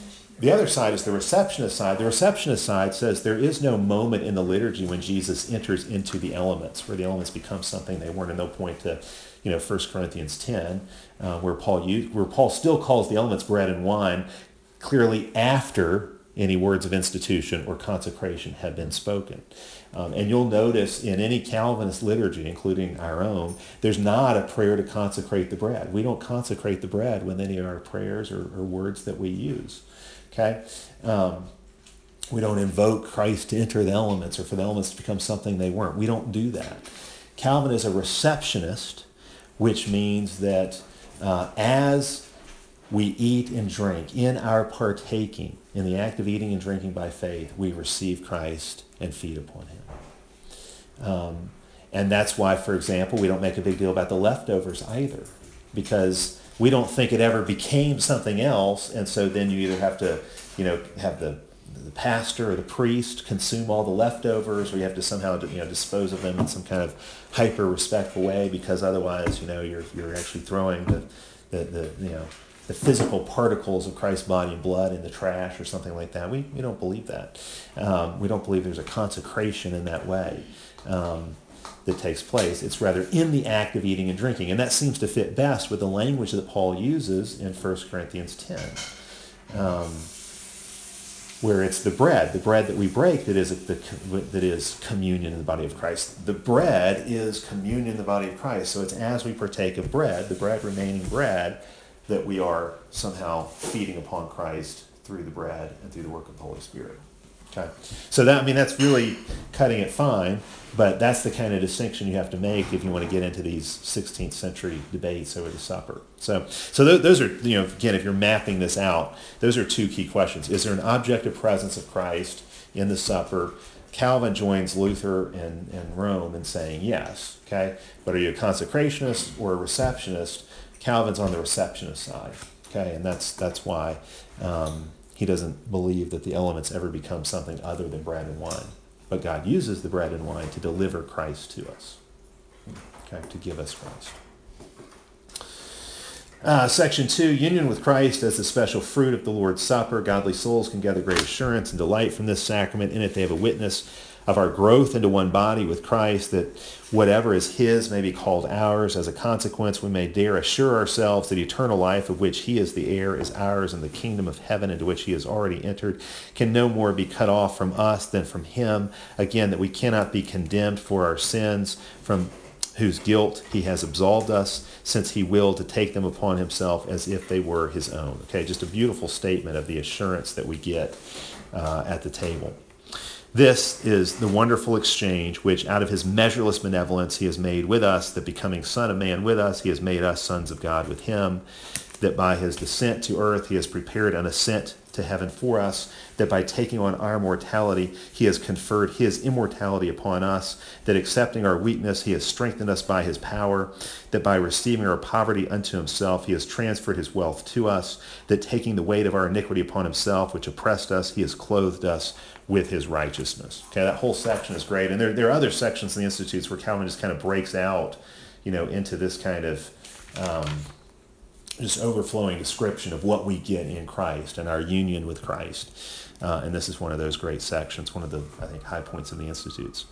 The other side is the receptionist side. The receptionist side says there is no moment in the liturgy when Jesus enters into the elements, where the elements become something they weren't. And they'll point to, you know, First Corinthians ten, uh, where Paul used, where Paul still calls the elements bread and wine, clearly after any words of institution or consecration have been spoken. Um, and you'll notice in any Calvinist liturgy, including our own, there's not a prayer to consecrate the bread. We don't consecrate the bread with any of our prayers or, or words that we use. Okay? Um, we don't invoke Christ to enter the elements or for the elements to become something they weren't. We don't do that. Calvin is a receptionist, which means that uh, as we eat and drink, in our partaking, in the act of eating and drinking by faith, we receive Christ and feed upon him. Um, and that's why, for example, we don't make a big deal about the leftovers either, because we don't think it ever became something else, and so then you either have to, you know, have the the pastor or the priest consume all the leftovers, or you have to somehow, you know, dispose of them in some kind of hyper respectful way, because otherwise, you know, you're you're actually throwing the the, the you know the physical particles of Christ's body and blood in the trash or something like that. We we don't believe that. Um, we don't believe there's a consecration in that way. Um, that takes place. It's rather in the act of eating and drinking. And that seems to fit best with the language that Paul uses in First Corinthians ten, um, where it's the bread, the bread that we break that is, the, that is communion in the body of Christ. The bread is communion in the body of Christ. So it's as we partake of bread, the bread remaining bread, that we are somehow feeding upon Christ through the bread and through the work of the Holy Spirit. Okay, so that I mean that's really cutting it fine, but that's the kind of distinction you have to make if you want to get into these sixteenth century debates over the supper. So, so th- those are, you know, again, if you're mapping this out, those are two key questions. Is there an objective presence of Christ in the supper? Calvin joins Luther and, and Rome in saying yes. Okay, but are you a consecrationist or a receptionist? Calvin's on the receptionist side. Okay, and that's that's why. Um, He doesn't believe that the elements ever become something other than bread and wine. But God uses the bread and wine to deliver Christ to us. Okay, to give us Christ. Uh, section two, union with Christ as the special fruit of the Lord's Supper. Godly souls can gather great assurance and delight from this sacrament. In it they have a witness of our growth into one body with Christ, that whatever is his may be called ours. As a consequence, we may dare assure ourselves that eternal life, of which he is the heir, is ours, and the kingdom of heaven into which he has already entered can no more be cut off from us than from him. Again, that we cannot be condemned for our sins, from whose guilt he has absolved us, since he willed to take them upon himself as if they were his own. Okay, just a beautiful statement of the assurance that we get uh, at the table. This is the wonderful exchange which, out of his measureless benevolence, he has made with us, that becoming Son of Man with us, he has made us sons of God with him, that by his descent to earth he has prepared an ascent to heaven for us, that by taking on our mortality he has conferred his immortality upon us, that accepting our weakness he has strengthened us by his power, that by receiving our poverty unto himself he has transferred his wealth to us, that taking the weight of our iniquity upon himself which oppressed us, he has clothed us with his righteousness. Okay, that whole section is great. And there, there are other sections in the Institutes where Calvin just kind of breaks out, you know, into this kind of um, just overflowing description of what we get in Christ and our union with Christ. Uh, and this is one of those great sections, one of the, I think, high points in the Institutes.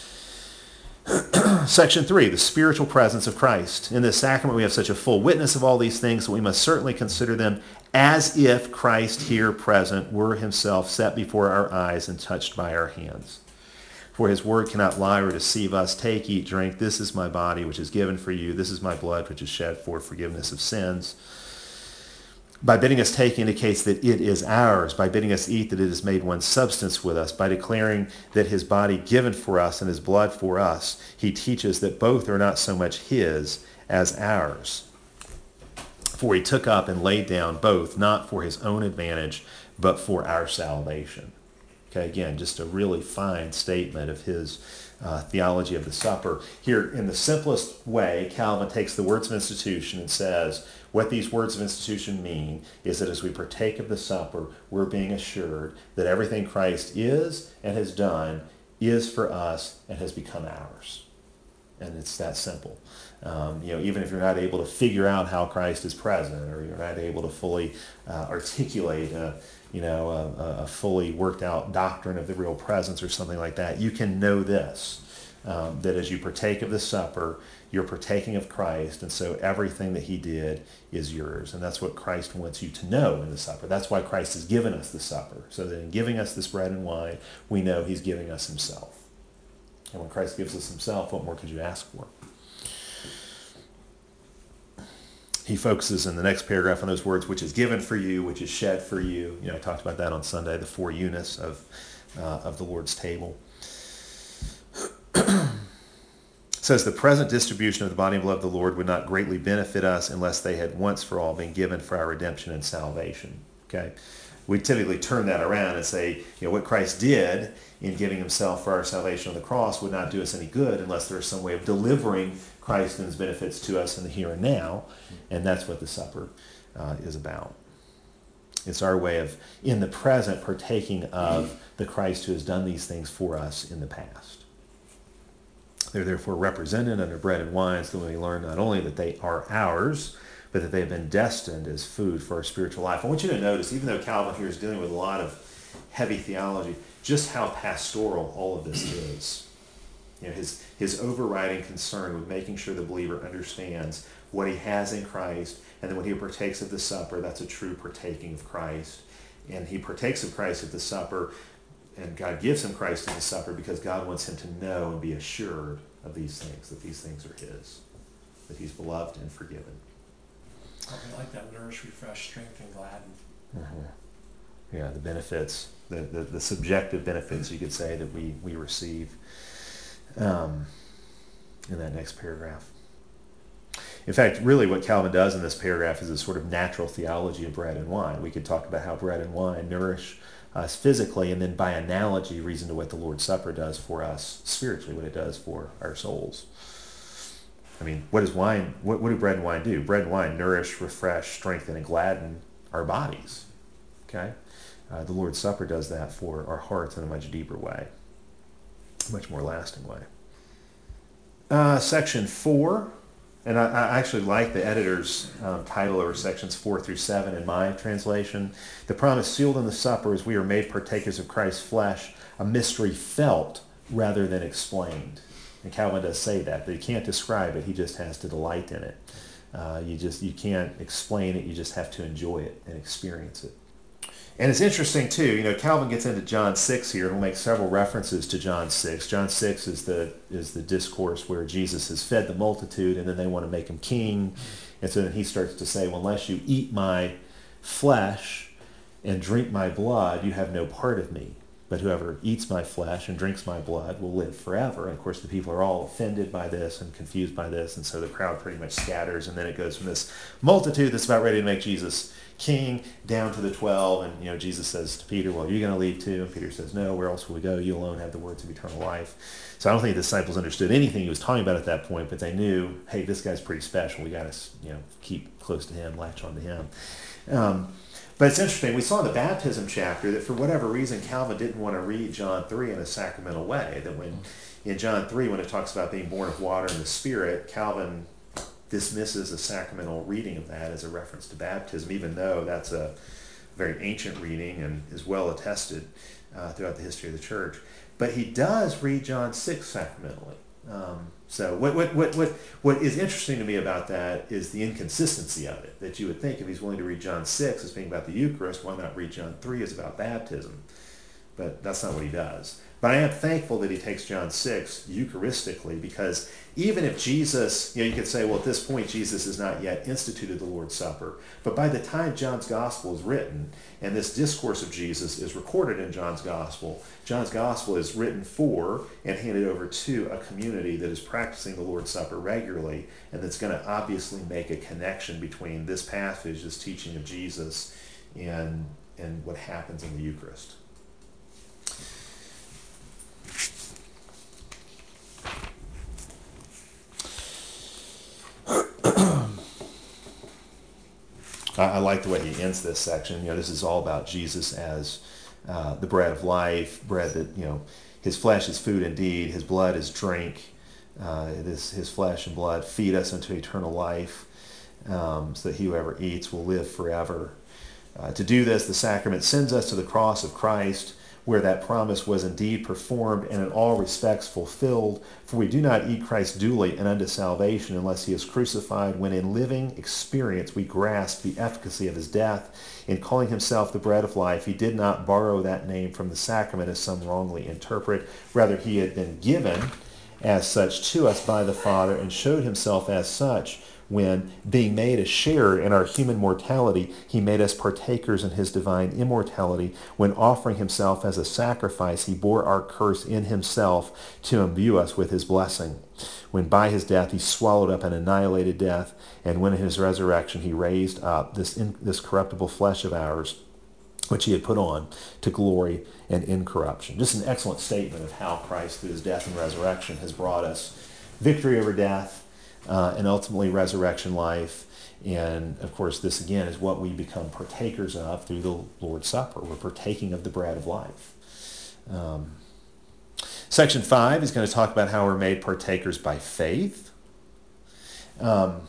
Section three, the spiritual presence of Christ. In this sacrament we have such a full witness of all these things that we must certainly consider them as if Christ here present were himself set before our eyes and touched by our hands. For his word cannot lie or deceive us. Take, eat, drink. This is my body which is given for you. This is my blood which is shed for forgiveness of sins. By bidding us take indicates that it is ours. By bidding us eat, that it is made one substance with us. By declaring that his body given for us and his blood for us, he teaches that both are not so much his as ours. For he took up and laid down both, not for his own advantage, but for our salvation. Okay, again, just a really fine statement of his uh, theology of the supper. Here, in the simplest way, Calvin takes the words of institution and says, what these words of institution mean is that as we partake of the supper, we're being assured that everything Christ is and has done is for us and has become ours. and it's that simple. Um, you know, even if you're not able to figure out how Christ is present, or you're not able to fully uh, articulate a, you know, a, a fully worked out doctrine of the real presence or something like that, you can know this, um, that as you partake of the supper, you're partaking of Christ, and so everything that he did is yours. And that's what Christ wants you to know in the supper. That's why Christ has given us the supper, so that in giving us this bread and wine, we know he's giving us himself. And when Christ gives us himself, what more could you ask for? He focuses in the next paragraph on those words, which is given for you, which is shed for you. You know, I talked about that on Sunday, the four units of, uh, of the Lord's table. It says, the present distribution of the body and blood of the Lord would not greatly benefit us unless they had once for all been given for our redemption and salvation. Okay? We typically turn that around and say, you know, what Christ did in giving himself for our salvation on the cross would not do us any good unless there is some way of delivering Christ and his benefits to us in the here and now. And that's what the supper uh, is about. It's our way of, in the present, partaking of the Christ who has done these things for us in the past. They're therefore represented under bread and wine, so that we learn not only that they are ours, but that they have been destined as food for our spiritual life. I want you to notice, even though Calvin here is dealing with a lot of heavy theology, just how pastoral all of this is. You know, his, his overriding concern with making sure the believer understands what he has in Christ, and then when he partakes of the supper, that's a true partaking of Christ. And he partakes of Christ at the supper, and God gives him Christ in the supper because God wants him to know and be assured of these things, that these things are his, that he's beloved and forgiven. I like that, nourish, refresh, strengthen, gladden. Mm-hmm. Yeah, the benefits, the, the, the subjective benefits, you could say, that we, we receive um, in that next paragraph. In fact, really what Calvin does in this paragraph is a sort of natural theology of bread and wine. We could talk about how bread and wine nourish us physically, and then by analogy reason to what the Lord's Supper does for us spiritually, what it does for our souls. I mean, what does wine, what, what do bread and wine do? Bread and wine nourish, refresh, strengthen, and gladden our bodies. Okay? Uh, the Lord's Supper does that for our hearts in a much deeper way, a much more lasting way. Uh, section four, and I, I actually like the editor's um, title over sections four through seven in my translation. The promise sealed in the supper is we are made partakers of Christ's flesh, a mystery felt rather than explained. And Calvin does say that, but he can't describe it. He just has to delight in it. Uh, you just you can't explain it. You just have to enjoy it and experience it. And it's interesting too. You know, Calvin gets into John six here, and will make several references to John six. John six is the is the discourse where Jesus has fed the multitude, and then they want to make him king, and so then he starts to say, "Well, unless you eat my flesh and drink my blood, you have no part of me. But whoever eats my flesh and drinks my blood will live forever." And of course, the people are all offended by this and confused by this, and so the crowd pretty much scatters, and then it goes from this multitude that's about ready to make Jesus king down to the twelve, and you know, Jesus says to Peter, "Well, are you going to leave too?" And Peter says, "No, where else will we go? You alone have the words of eternal life." So I don't think the disciples understood anything he was talking about at that point, but they knew, hey, this guy's pretty special. We got to, you know, keep close to him, latch on to him. Um, But it's interesting, we saw in the baptism chapter that for whatever reason Calvin didn't want to read John three in a sacramental way. That when in John three, when it talks about being born of water and the Spirit, Calvin dismisses a sacramental reading of that as a reference to baptism, even though that's a very ancient reading and is well attested uh, throughout the history of the church. But he does read John six sacramentally. Um, so what, what, what, what, what is interesting to me about that is the inconsistency of it, that you would think if he's willing to read John six as being about the Eucharist, why not read John three as about baptism? But that's not what he does. But I am thankful that he takes John six Eucharistically, because even if Jesus, you know, you could say, well, at this point, Jesus has not yet instituted the Lord's Supper. But by the time John's Gospel is written, and this discourse of Jesus is recorded in John's Gospel, John's Gospel is written for and handed over to a community that is practicing the Lord's Supper regularly, and that's going to obviously make a connection between this passage, this teaching of Jesus, and, and what happens in the Eucharist. I like the way he ends this section. You know, this is all about Jesus as uh, the bread of life, bread that, you know, his flesh is food indeed, his blood is drink. uh, this, his flesh and blood feed us into eternal life, um, so that he whoever eats will live forever. Uh, to do this, the sacrament sends us to the cross of Christ, where that promise was indeed performed and in all respects fulfilled. For we do not eat Christ duly and unto salvation unless he is crucified, when in living experience we grasp the efficacy of his death. In calling himself the bread of life, he did not borrow that name from the sacrament, as some wrongly interpret. Rather, he had been given as such to us by the Father, and showed himself as such when, being made a sharer in our human mortality, he made us partakers in his divine immortality. When offering himself as a sacrifice, he bore our curse in himself to imbue us with his blessing. When by his death he swallowed up and annihilated death, and when in his resurrection he raised up this, in, this corruptible flesh of ours, which he had put on, to glory and incorruption. Just an excellent statement of how Christ, through his death and resurrection, has brought us victory over death, Uh, and ultimately resurrection life. And of course, this again is what we become partakers of through the Lord's Supper. We're partaking of the bread of life. Um, section five is going to talk about how we're made partakers by faith. Um,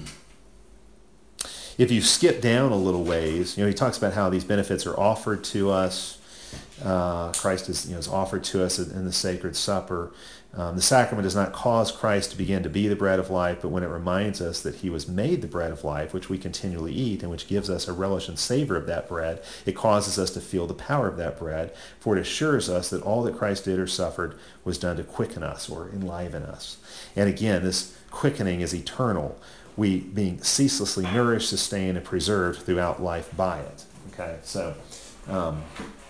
if you skip down a little ways, you know, he talks about how these benefits are offered to us. Uh, Christ is, you know, is offered to us in the sacred supper. Um, the sacrament does not cause Christ to begin to be the bread of life, but when it reminds us that he was made the bread of life, which we continually eat, and which gives us a relish and savor of that bread, it causes us to feel the power of that bread, for it assures us that all that Christ did or suffered was done to quicken us or enliven us. And again, this quickening is eternal, we being ceaselessly nourished, sustained, and preserved throughout life by it. Okay, so... Um,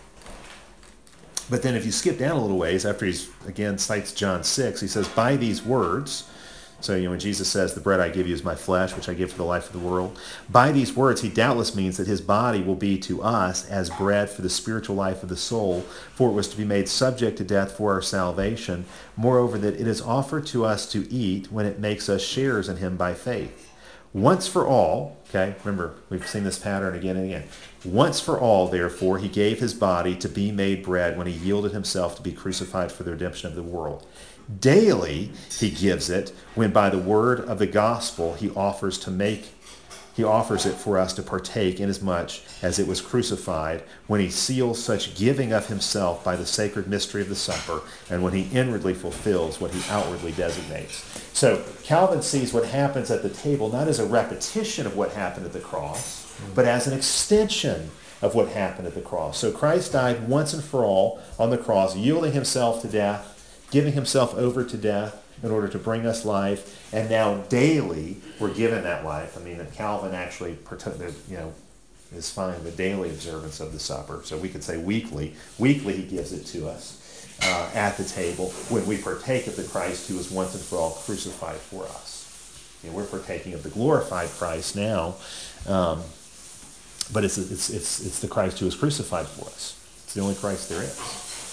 But then if you skip down a little ways, after he's, again, cites John six, he says, by these words, so you know when Jesus says, the bread I give you is my flesh, which I give for the life of the world, by these words he doubtless means that his body will be to us as bread for the spiritual life of the soul, for it was to be made subject to death for our salvation. Moreover, that it is offered to us to eat when it makes us sharers in him by faith. Once for all, okay, remember, we've seen this pattern again and again. Once for all, therefore, he gave his body to be made bread when he yielded himself to be crucified for the redemption of the world. Daily he gives it when by the word of the gospel he offers to make He offers it for us to partake inasmuch as it was crucified, when he seals such giving of himself by the sacred mystery of the supper, and when he inwardly fulfills what he outwardly designates. So Calvin sees what happens at the table not as a repetition of what happened at the cross, but as an extension of what happened at the cross. So Christ died once and for all on the cross, yielding himself to death, giving himself over to death, in order to bring us life, and now daily we're given that life. I mean, Calvin actually, you know, is fine the daily observance of the supper. So we could say weekly. Weekly he gives it to us uh, at the table when we partake of the Christ who was once and for all crucified for us. You know, we're partaking of the glorified Christ now, um, but it's it's it's it's the Christ who was crucified for us. It's the only Christ there is.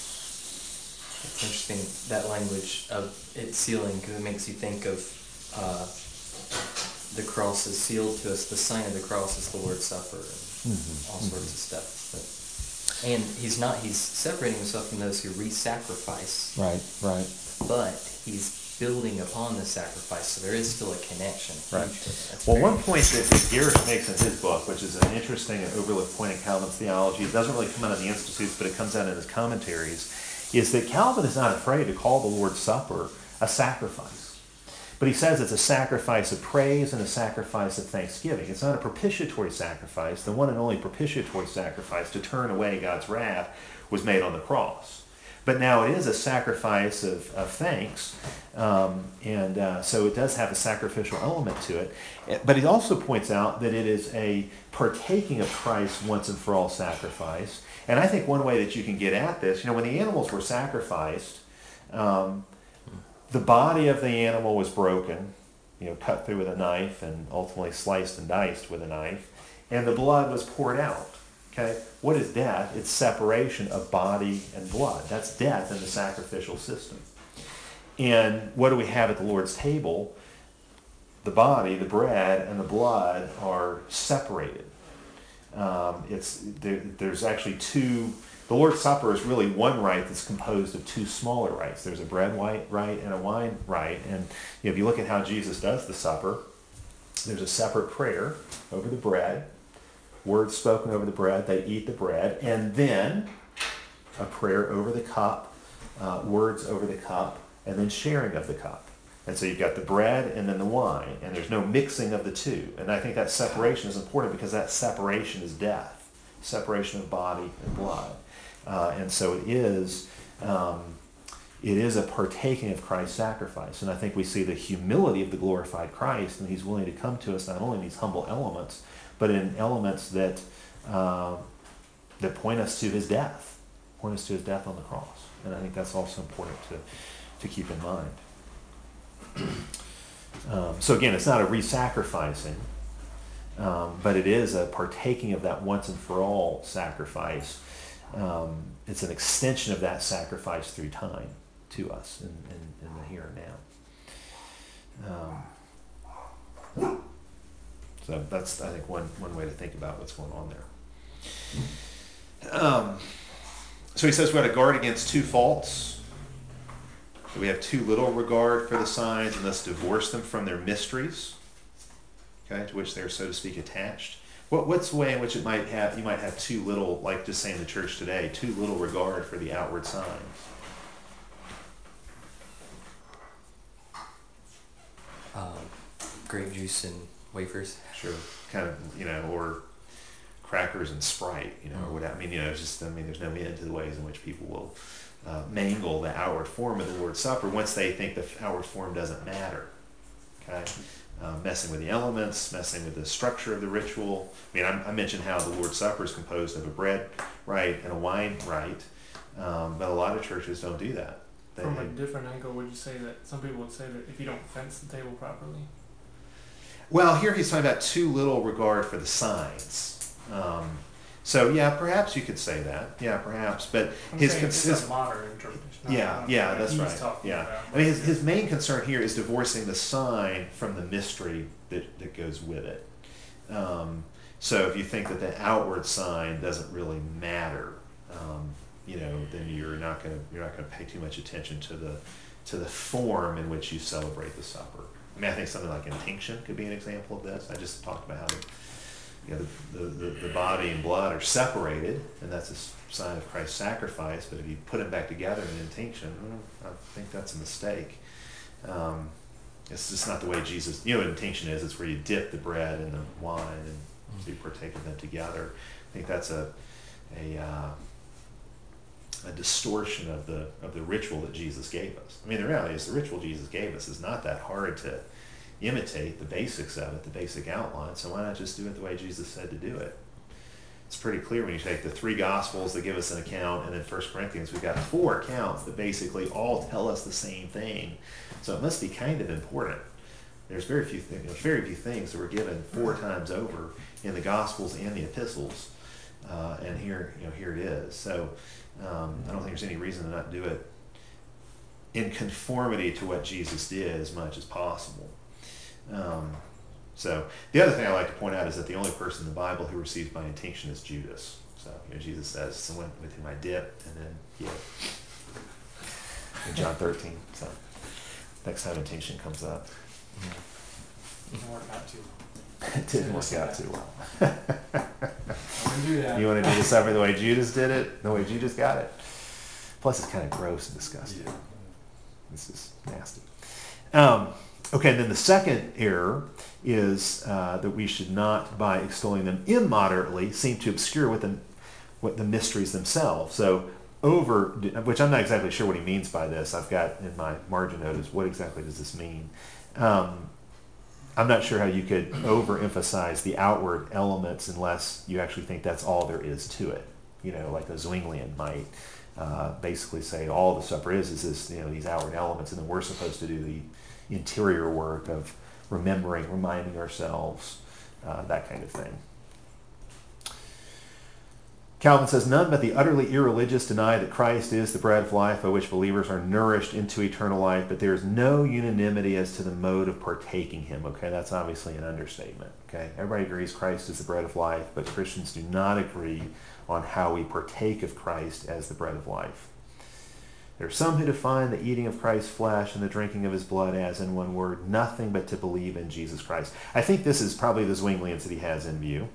It's interesting, that language of it sealing, because it makes you think of uh, the cross is sealed to us. The sign of the cross is the Lord's Supper and mm-hmm. all sorts mm-hmm. of stuff. But, and he's not, he's separating himself from those who re-sacrifice. Right, right. But he's building upon the sacrifice, so there is still a connection. Right. Well, one point that, that Garrett makes in his book, which is an interesting and overlooked point in Calvin's theology, it doesn't really come out of the Institutes, but it comes out in his commentaries, is that Calvin is not afraid to call the Lord's Supper a sacrifice. But he says it's a sacrifice of praise and a sacrifice of thanksgiving. It's not a propitiatory sacrifice. The one and only propitiatory sacrifice to turn away God's wrath was made on the cross. But now it is a sacrifice of, of thanks, um, and uh, so it does have a sacrificial element to it. But he also points out that it is a partaking of Christ's once and for all sacrifice. And I think one way that you can get at this, you know, when the animals were sacrificed, um, the body of the animal was broken, you know, cut through with a knife and ultimately sliced and diced with a knife, and the blood was poured out. Okay, what is death? It's separation of body and blood. That's death in the sacrificial system. And what do we have at the Lord's table? The body, the bread, and the blood are separated. Um, it's there, there's actually two. The Lord's Supper is really one rite that's composed of two smaller rites. There's a bread white rite and a wine rite. And you know, if you look at how Jesus does the supper, there's a separate prayer over the bread, words spoken over the bread. They eat the bread, and then a prayer over the cup, uh, words over the cup, and then sharing of the cup. And so you've got the bread and then the wine, and there's no mixing of the two. And I think that separation is important because that separation is death, separation of body and blood. Uh, and so it is, um, it is a partaking of Christ's sacrifice. And I think we see the humility of the glorified Christ, and he's willing to come to us not only in these humble elements, but in elements that uh, that point us to his death, point us to his death on the cross. And I think that's also important to, to keep in mind. Um, so again, it's not a re-sacrificing, um, but it is a partaking of that once and for all sacrifice. Um, it's an extension of that sacrifice through time to us in, in, in the here and now. Um, so that's, I think, one, one way to think about what's going on there. Um, so he says we got to guard against two faults. So we have too little regard for the signs and thus divorce them from their mysteries, okay, to which they're, so to speak, attached. What, what's the way in which it might have, you might have too little, like just saying the church today, too little regard for the outward signs? Um, grape juice and wafers. Sure. Kind of, you know, or crackers and Sprite, you know, or whatever. I mean, you know, it's just, I mean, there's no end to the ways in which people will uh, mangle the outward form of the Lord's Supper once they think the outward form doesn't matter. Okay? Um, messing with the elements, messing with the structure of the ritual. I mean, I, I mentioned how the Lord's Supper is composed of a bread rite and a wine rite, um, but a lot of churches don't do that. They, From a different angle, would you say that some people would say that if you don't fence the table properly? well, here he's talking about too little regard for the signs. Um, so yeah, perhaps you could say that. Yeah, perhaps. But I'm his saying it's his a modern interpretation. not yeah, one yeah, that that's he's right. talking Yeah, about. I mean, his, his main concern here is divorcing the sign from the mystery that, that goes with it. Um, so if you think that the outward sign doesn't really matter, um, you know, then you're not going to you're not going to pay too much attention to the to the form in which you celebrate the supper. I mean, I think something like intinction could be an example of this. I just talked about how the, you know, the, the, the, the body and blood are separated, and that's a sign of Christ's sacrifice. But if you put them back together in intinction, well, I think that's a mistake. Um, it's just not the way Jesus, you know what intinction is. It's where you dip the bread in the wine and so you partake of them together. I think that's a a uh, a distortion of the of the ritual that Jesus gave us. I mean, the reality is the ritual Jesus gave us is not that hard to imitate, the basics of it, the basic outline. So why not just do it the way Jesus said to do it? It's pretty clear when you take the three Gospels that give us an account, and then First Corinthians, we've got four accounts that basically all tell us the same thing. So it must be kind of important. There's very few things, very few things that were given four times over in the Gospels and the Epistles, uh, and here, you know, here it is. So um, I don't think there's any reason to not do it in conformity to what Jesus did as much as possible. Um, so the other thing I like to point out is that the only person in the Bible who receives by intinction is Judas. So you know, Jesus says, "Someone with whom I dip and then give." In John thirteen. So next time intinction comes up, Didn't work out too well. it didn't work out too well. I wouldn't do that. You want to do the supper the way Judas did it, the way Judas got it. Plus, it's kind of gross and disgusting. Yeah. This is nasty. Um, okay, and then the second error is uh, that we should not, by extolling them immoderately, seem to obscure what the, what the mysteries themselves. So over, which I'm not exactly sure what he means by this. I've got in my margin note is what exactly does this mean? Um, I'm not sure how you could overemphasize the outward elements unless you actually think that's all there is to it. You know, like a Zwinglian might uh, basically say all the supper is is this, you know, these outward elements, and then we're supposed to do the interior work of remembering, reminding ourselves, uh, that kind of thing. Calvin says, none but the utterly irreligious deny that Christ is the bread of life by which believers are nourished into eternal life, but there is no unanimity as to the mode of partaking him. Okay, that's obviously an understatement. Okay, everybody agrees Christ is the bread of life, but Christians do not agree on how we partake of Christ as the bread of life. There are some who define the eating of Christ's flesh and the drinking of his blood as, in one word, nothing but to believe in Jesus Christ. I think this is probably the Zwinglians that he has in view.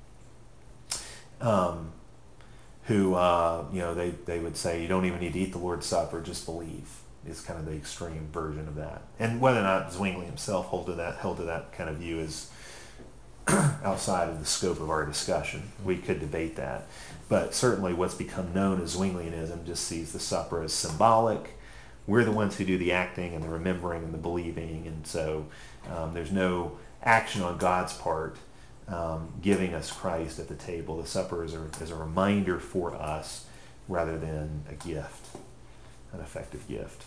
Um... who, uh, you know, they, they would say you don't even need to eat the Lord's Supper, just believe, is kind of the extreme version of that. And whether or not Zwingli himself held to that, held to that kind of view is outside of the scope of our discussion. We could debate that. But certainly what's become known as Zwinglianism just sees the supper as symbolic. We're the ones who do the acting and the remembering and the believing, and so um, there's no action on God's part Um, giving us Christ at the table. The supper is a, is a reminder for us rather than a gift, an effective gift.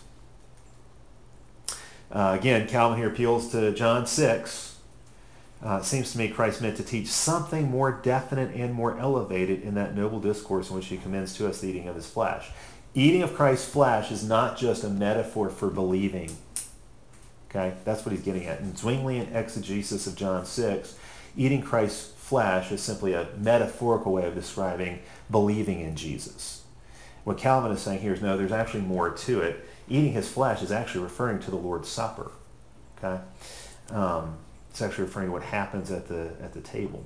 Uh, again, Calvin here appeals to John six. Uh, it seems to me Christ meant to teach something more definite and more elevated in that noble discourse in which he commends to us the eating of his flesh. Eating of Christ's flesh is not just a metaphor for believing. Okay, that's what he's getting at. In Zwinglian exegesis of John six, eating Christ's flesh is simply a metaphorical way of describing believing in Jesus. What Calvin is saying here is, no, there's actually more to it. Eating his flesh is actually referring to the Lord's Supper. Okay, um, it's actually referring to what happens at the at the table.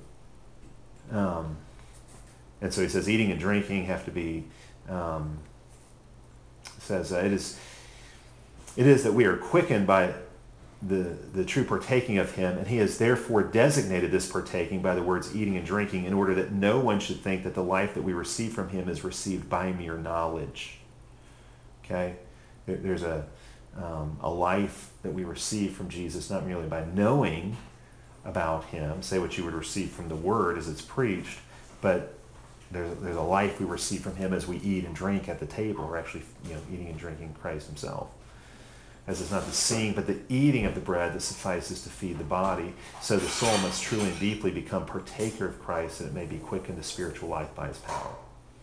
Um, and so he says, eating and drinking have to be. Um, says uh, it is. It is that we are quickened by the the true partaking of him, and he has therefore designated this partaking by the words eating and drinking in order that no one should think that the life that we receive from him is received by mere knowledge. Okay, there, there's a um, a life that we receive from Jesus not merely by knowing about him, say what you would receive from the word as it's preached, but there's there's a life we receive from him as we eat and drink at the table. We're actually, you know, eating and drinking Christ himself. As it's not the seeing but the eating of the bread that suffices to feed the body, so the soul must truly and deeply become partaker of Christ, that it may be quickened to spiritual life by his power.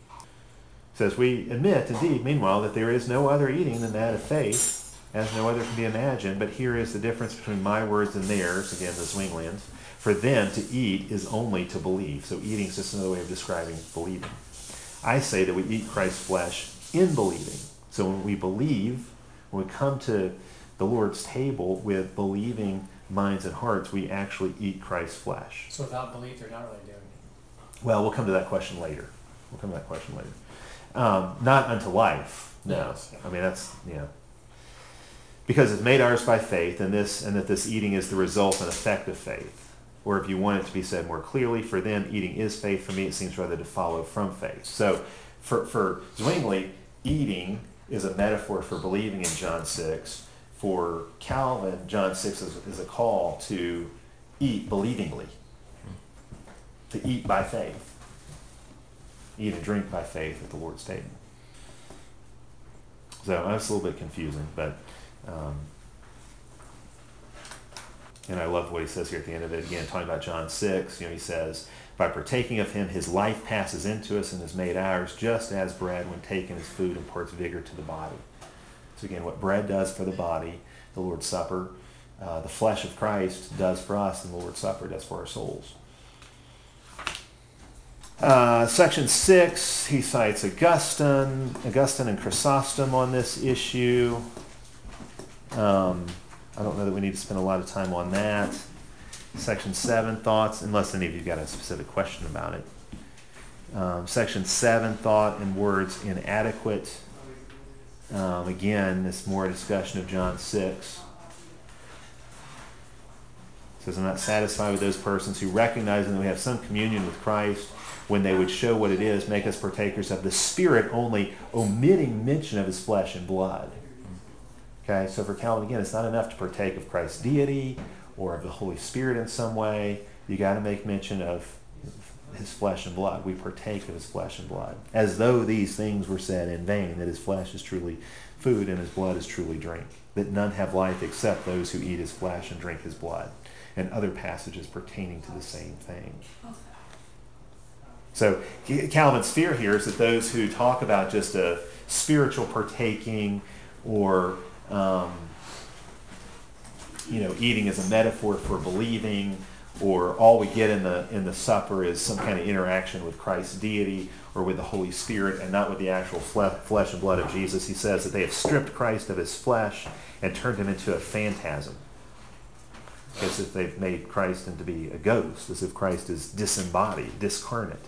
It says, we admit, indeed, meanwhile, that there is no other eating than that of faith, as no other can be imagined, but here is the difference between my words and theirs, again, the Zwinglians. For them, to eat is only to believe. So eating is just another way of describing believing. I say that we eat Christ's flesh in believing. So when we believe, when we come to the Lord's table with believing minds and hearts, we actually eat Christ's flesh. So without belief, they're not really doing it. Well, we'll come to that question later. We'll come to that question later. Um, not unto life. No. Yes. I mean, that's, you know. Because it's made ours by faith, and this, and that this eating is the result and effect of faith. Or if you want it to be said more clearly, for them, eating is faith. For me, it seems rather to follow from faith. So for, for Zwingli, eating is a metaphor for believing in John six. For Calvin, John six is, is a call to eat believingly, to eat by faith, eat and drink by faith at the Lord's table. So that's a little bit confusing, but um, and I love what he says here at the end of it. Again, talking about John six, you know, he says, by partaking of him, his life passes into us and is made ours, just as bread, when taken as food, imparts vigor to the body. So again, what bread does for the body, the Lord's Supper, uh, the flesh of Christ does for us, and the Lord's Supper does for our souls. Uh, section six, he cites Augustine, Augustine and Chrysostom on this issue. Um, I don't know that we need to spend a lot of time on that. Section seven, thoughts, unless any of you got a specific question about it. Um, section seven, thought and words inadequate. Um, again, it's more a discussion of John six. It says, I'm not satisfied with those persons who, recognizing that we have some communion with Christ, when they would show what it is, make us partakers of the Spirit, only omitting mention of his flesh and blood. Okay, so for Calvin, again, it's not enough to partake of Christ's deity or of the Holy Spirit in some way. You got to make mention of his flesh and blood. We partake of his flesh and blood, as though these things were said in vain, that his flesh is truly food and his blood is truly drink, that none have life except those who eat his flesh and drink his blood, and other passages pertaining to the same thing. So Calvin's fear here is that those who talk about just a spiritual partaking or um, you know, eating as a metaphor for believing, or all we get in the in the supper is some kind of interaction with Christ's deity or with the Holy Spirit and not with the actual fle- flesh and blood of Jesus. He says that they have stripped Christ of his flesh and turned him into a phantasm, as if they've made Christ into be a ghost, as if Christ is disembodied, discarnate.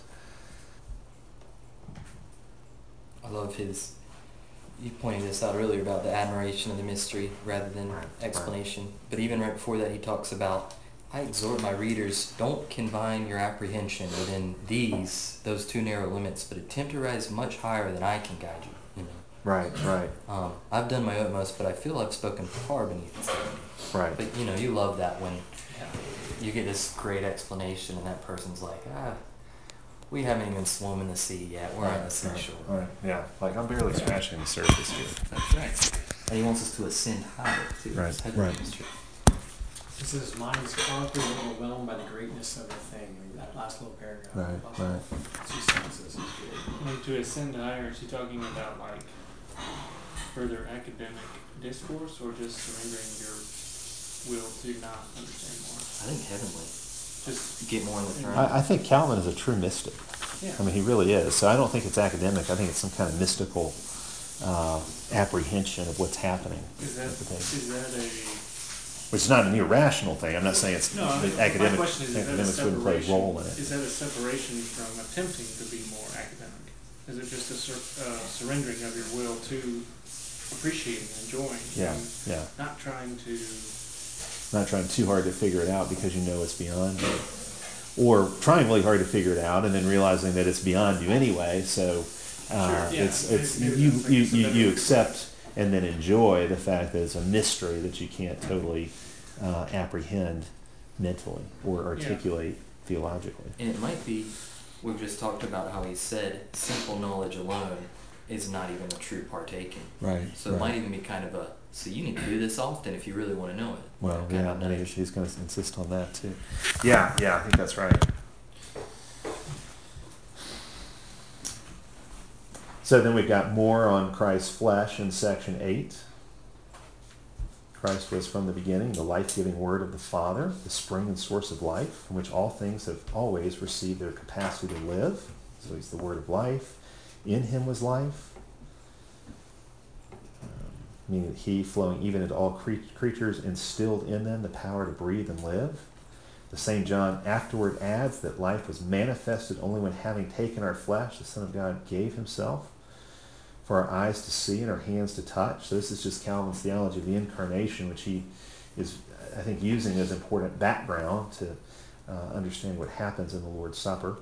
I love his, you pointed this out earlier about the admiration of the mystery rather than Right, explanation. Right. But even right before that, he talks about, I exhort my readers, don't confine your apprehension within these, those two narrow limits, but attempt to rise much higher than I can guide you. You know? Right, right. Um, I've done my utmost, but I feel I've spoken far beneath the standard. Right. But, you know, you love that when you get this great explanation and that person's like, ah, we haven't even swum in the sea yet. We're on the seashore. Right. Yeah. Like, I'm barely scratching the surface here. That's right. And he wants us to ascend higher, too. Right, It's right. mystery. He says his mind is conquered and overwhelmed by the greatness of the thing. I mean, that last little paragraph. Right, last right. little Two sentences is good. And to ascend higher, is he talking about like further academic discourse or just surrendering your will to not understand more? I think heavenly. Just Get more in the throne. I, I think Calvin is a true mystic. yeah. I mean, he really is. So I don't think it's academic. I think it's some kind of mystical uh, apprehension of what's happening. Is that with the thing. is that a Which is not an irrational thing. I'm not saying it's no? I the mean, academic, my question is, is that a academics wouldn't play a separation? role in it. Is that a separation from attempting to be more academic? Is it just a sur- uh, surrendering of your will to appreciating and enjoying? Yeah, and yeah. Not trying to. Not trying too hard to figure it out because you know it's beyond you. Or trying really hard to figure it out and then realizing that it's beyond you anyway. So uh, Sure, yeah. it's it's Maybe you that's like you, it's a you, better- you accept and then enjoy the fact that it's a mystery that you can't totally uh, apprehend mentally or articulate theologically. And it might be, we've just talked about how he said simple knowledge alone is not even a true partaking. Right. So it might even be kind of a, so you need to do this often if you really want to know it. Well, Kind yeah, of and nudge. he's, he's going to insist on that too. Yeah, yeah, I think that's right. So then we've got more on Christ's flesh in section eight. Christ was from the beginning the life-giving word of the Father, the spring and source of life, from which all things have always received their capacity to live. So he's the word of life. In him was life, um, meaning that he, flowing even into all cre- creatures, instilled in them the power to breathe and live. The same John afterward adds that life was manifested only when, having taken our flesh, the Son of God gave himself for our eyes to see and our hands to touch. So this is just Calvin's theology of the incarnation, which he is, I think, using as important background to uh, understand what happens in the Lord's Supper.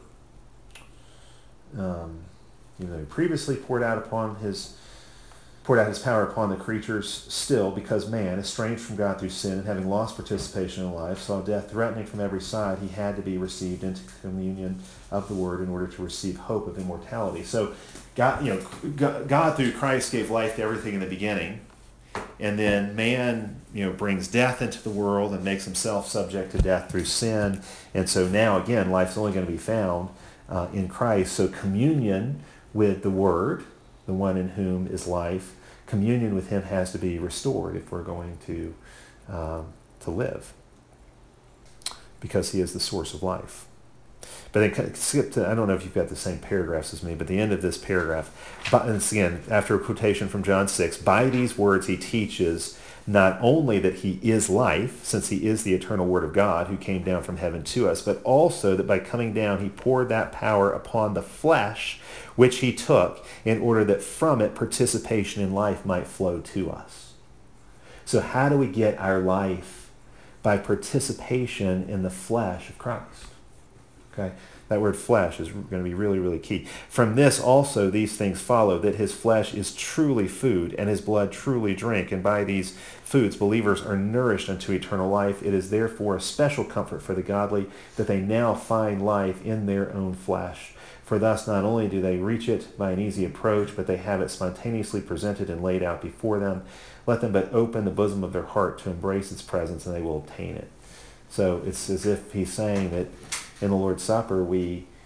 Um, you know, he previously poured out upon his poured out his power upon the creatures, still, because man, estranged from God through sin and having lost participation in life, saw death threatening from every side, he had to be received into communion of the Word in order to receive hope of immortality. So God, you know, God through Christ gave life to everything in the beginning, and then man, you know, brings death into the world and makes himself subject to death through sin. And so now, again, life's only going to be found uh, in Christ. So communion with the Word, the one in whom is life, communion with him has to be restored if we're going to um, to live, because he is the source of life. But then skip to, I don't know if you've got the same paragraphs as me, but the end of this paragraph, but, and it's again, after a quotation from John six, by these words he teaches not only that he is life, since he is the eternal Word of God who came down from heaven to us, but also that by coming down he poured that power upon the flesh, which he took, in order that from it participation in life might flow to us. So how do we get our life? By participation in the flesh of Christ. Okay? That word flesh is going to be really, really key. From this also these things follow, that his flesh is truly food and his blood truly drink. And by these foods believers are nourished unto eternal life. It is therefore a special comfort for the godly that they now find life in their own flesh. For thus not only do they reach it by an easy approach, but they have it spontaneously presented and laid out before them. Let them but open the bosom of their heart to embrace its presence, and they will obtain it. So it's as if he's saying that in the Lord's Supper we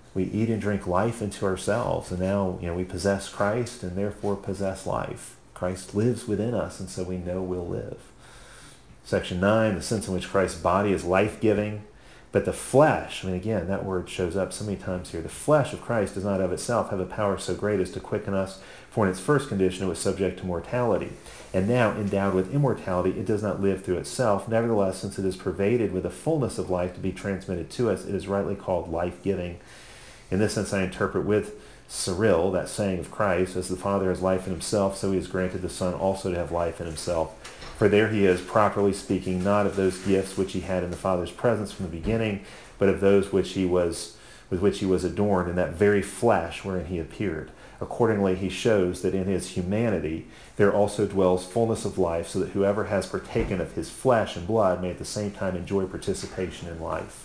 We eat and drink life into ourselves, and now, you know, we possess Christ and therefore possess life. Christ lives within us, and so we know we'll live. Section nine, the sense in which Christ's body is life-giving, but the flesh, I mean, again, that word shows up so many times here. The flesh of Christ does not of itself have a power so great as to quicken us, for in its first condition it was subject to mortality. And now, endowed with immortality, it does not live through itself. Nevertheless, since it is pervaded with the fullness of life to be transmitted to us, it is rightly called life-giving. In this sense, I interpret with Cyril, that saying of Christ, as the Father has life in himself, so he has granted the Son also to have life in himself. For there he is, properly speaking, not of those gifts which he had in the Father's presence from the beginning, but of those which he was, with which he was adorned in that very flesh wherein he appeared. Accordingly, he shows that in his humanity there also dwells fullness of life, so that whoever has partaken of his flesh and blood may at the same time enjoy participation in life.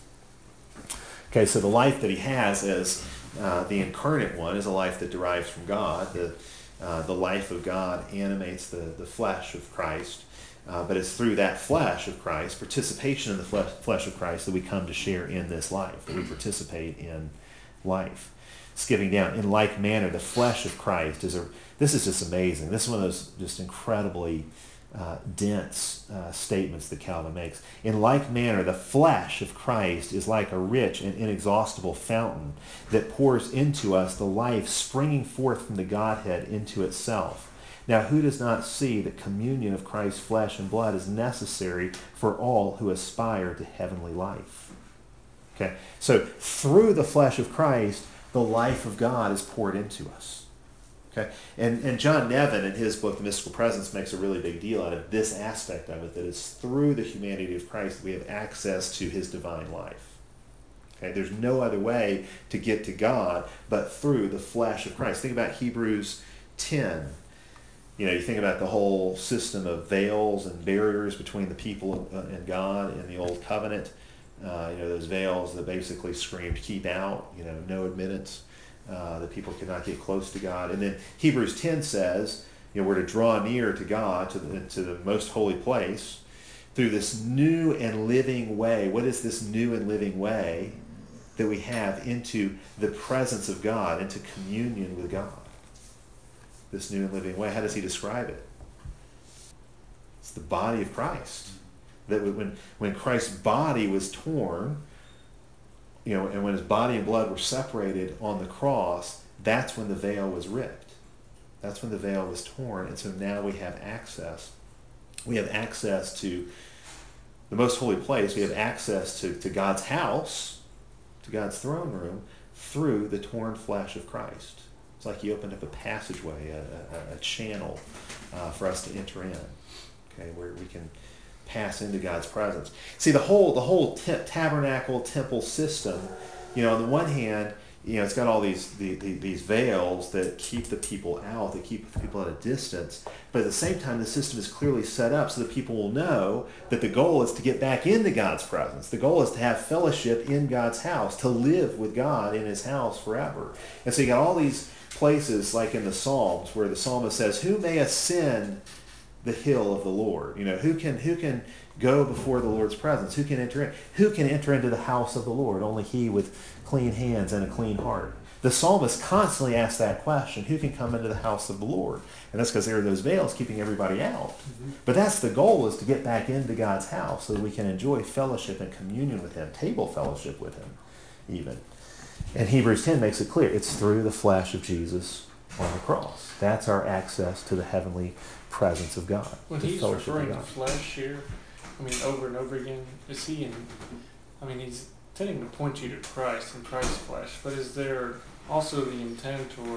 Okay, so the life that he has as uh, the incarnate one is a life that derives from God. The, uh, the life of God animates the, the flesh of Christ. Uh, but it's through that flesh of Christ, participation in the flesh, flesh of Christ, that we come to share in this life, that we participate in life. Skipping down, in like manner, the flesh of Christ is a, this is just amazing. This is one of those just incredibly uh, dense uh, statements that Calvin makes. In like manner, the flesh of Christ is like a rich and inexhaustible fountain that pours into us the life springing forth from the Godhead into itself. Now, who does not see that communion of Christ's flesh and blood is necessary for all who aspire to heavenly life? Okay, so through the flesh of Christ, the life of God is poured into us. Okay, and, and John Nevin, in his book, The Mystical Presence, makes a really big deal out of this aspect of it, that it's through the humanity of Christ that we have access to his divine life. Okay, there's no other way to get to God but through the flesh of Christ. Think about Hebrews ten. You know, you think about the whole system of veils and barriers between the people and God in the Old Covenant. Uh, you know, those veils that basically screamed, keep out, you know, no admittance, uh, that people could not get close to God. And then Hebrews ten says, you know, we're to draw near to God, to the, to the most holy place, through this new and living way. What is this new and living way that we have into the presence of God, into communion with God? This new and living way. How does he describe it? It's the body of Christ. That when, when Christ's body was torn, you know, and when his body and blood were separated on the cross, that's when the veil was ripped. That's when the veil was torn. And so now we have access. We have access to the most holy place. We have access to, to God's house, to God's throne room, through the torn flesh of Christ. It's like he opened up a passageway, a, a, a channel uh, for us to enter in, okay, where we can pass into God's presence. See, the whole the whole t- tabernacle temple system, you know, on the one hand, you know, it's got all these the, the, these veils that keep the people out, that keep the people at a distance. But at the same time, the system is clearly set up so that people will know that the goal is to get back into God's presence. The goal is to have fellowship in God's house, to live with God in his house forever. And so you got all these places like in the Psalms where the psalmist says, who may ascend the hill of the Lord? You know, who can who can go before the Lord's presence? Who can enter in? Who can enter into the house of the Lord? Only he with clean hands and a clean heart. The psalmist constantly asks that question, who can come into the house of the Lord? And that's because there are those veils keeping everybody out. Mm-hmm. But that's the goal, is to get back into God's house so that we can enjoy fellowship and communion with him, table fellowship with him even. And Hebrews ten makes it clear. It's through the flesh of Jesus on the cross. That's our access to the heavenly presence of God. When he's referring to flesh here, I mean, over and over again, is he in, I mean, he's tending to point you to Christ and Christ's flesh, but is there also the intent or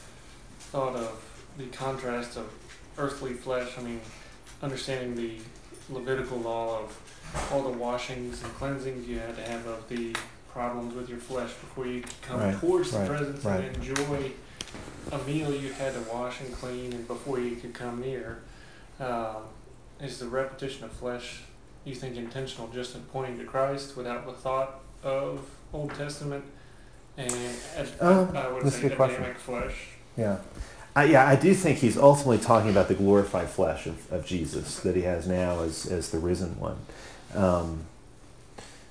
thought of the contrast of earthly flesh? I mean, understanding the Levitical law of all the washings and cleansings you had to have of the problems with your flesh before you could come right, towards right, the presence right. and enjoy a meal you had to wash and clean and before you could come near. Um, is the repetition of flesh, you think, intentional just in pointing to Christ without the thought of Old Testament and um, I would that's say a good question. Adamic flesh? Yeah. I, yeah, I do think he's ultimately talking about the glorified flesh of, of Jesus that he has now as, as the risen one. Um,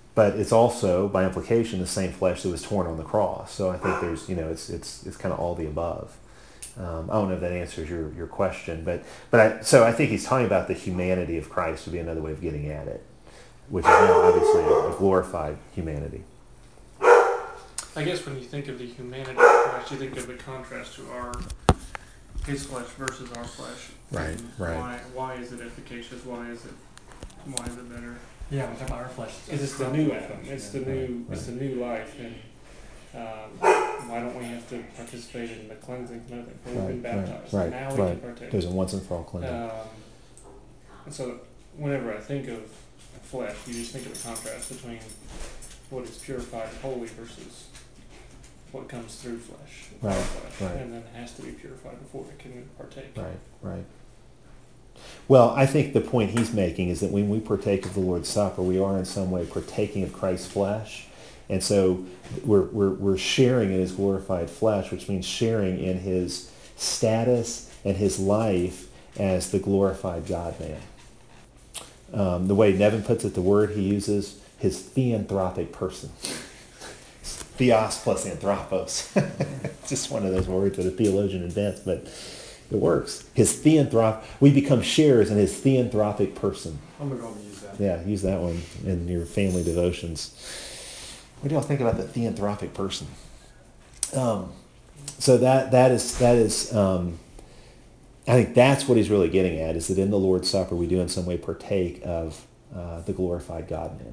but it's also, by implication, the same flesh that was torn on the cross. So I think there's, you know, it's it's it's kind of all the above. Um, I don't know if that answers your, your question, but but I, so I think he's talking about the humanity of Christ would be another way of getting at it, which is now obviously a, a glorified humanity. I guess when you think of the humanity of Christ, you think of the contrast to our his flesh versus our flesh. Right, And right. Why why is it efficacious? Why is it why is it better? Yeah, we're talking about our flesh. Because it's the new Adam. It's the new it's the new life, and um, why don't we have to participate in the cleansing? Nothing. We've been Right, baptized. right, Now we right. can partake. There's a once and for all cleansing. Um, and so, whenever I think of flesh, you just think of the contrast between what is purified and holy versus what comes through flesh, our Right, flesh, right. and then it has to be purified before it can partake. Right, right. Well, I think the point he's making is that when we partake of the Lord's Supper, we are in some way partaking of Christ's flesh. And so we're, we're, we're sharing in his glorified flesh, which means sharing in his status and his life as the glorified God-man. Um, the way Nevin puts it, the word he uses, his theanthropic person. Theos plus anthropos. Just one of those words that a theologian invents, but it works. His theanthrop, we become sharers in his theanthropic person. I'm gonna go and use that. Yeah, use that one in your family devotions. What do y'all think about the theanthropic person? Um, so that that is that is um, I think that's what he's really getting at, is that in the Lord's Supper we do in some way partake of uh, the glorified God-man.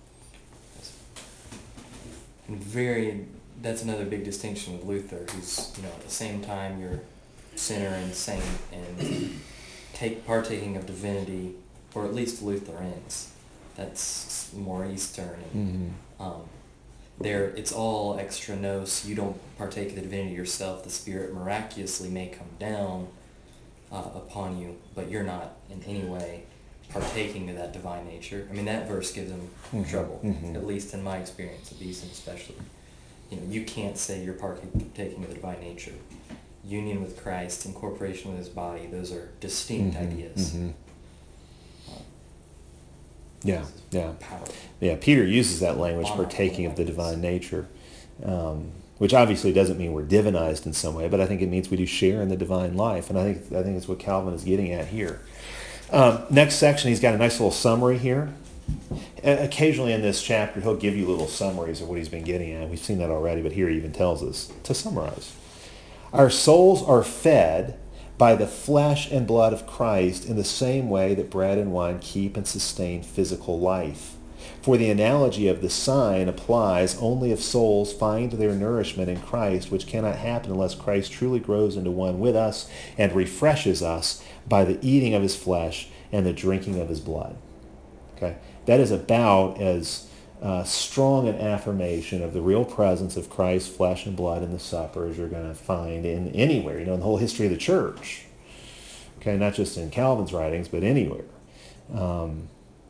And very, that's another big distinction with Luther, who's, you know, at the same time you're sinner and saint and take partaking of divinity, or at least Lutherans. That's more Eastern. And, Mm-hmm. um, there, it's all extra nos. You don't partake of the divinity yourself. The Spirit miraculously may come down uh, upon you, but you're not in any way partaking of that divine nature. I mean, that verse gives them Mhm, trouble, mhm. at least in my experience of Easton especially. You know, you can't say you're partaking of the divine nature. Union with Christ, incorporation with his body, those are distinct Mhm, ideas. mhm. Uh, Yeah, yeah. Power. Yeah, Peter uses that language, Honor. partaking of the divine nature, um, which obviously doesn't mean we're divinized in some way, but I think it means we do share in the divine life, and I think I think it's what Calvin is getting at here. Um, next section, he's got a nice little summary here. O- Occasionally in this chapter, he'll give you little summaries of what he's been getting at. We've seen that already, but here he even tells us to summarize. Our souls are fed by the flesh and blood of Christ in the same way that bread and wine keep and sustain physical life. For the analogy of the sign applies only if souls find their nourishment in Christ, which cannot happen unless Christ truly grows into one with us and refreshes us by the eating of his flesh and the drinking of his blood. Okay? That is about as uh, strong an affirmation of the real presence of Christ's flesh and blood in the supper as you're going to find in anywhere, you know, in the whole history of the church. Okay, not just in Calvin's writings, but anywhere. Um,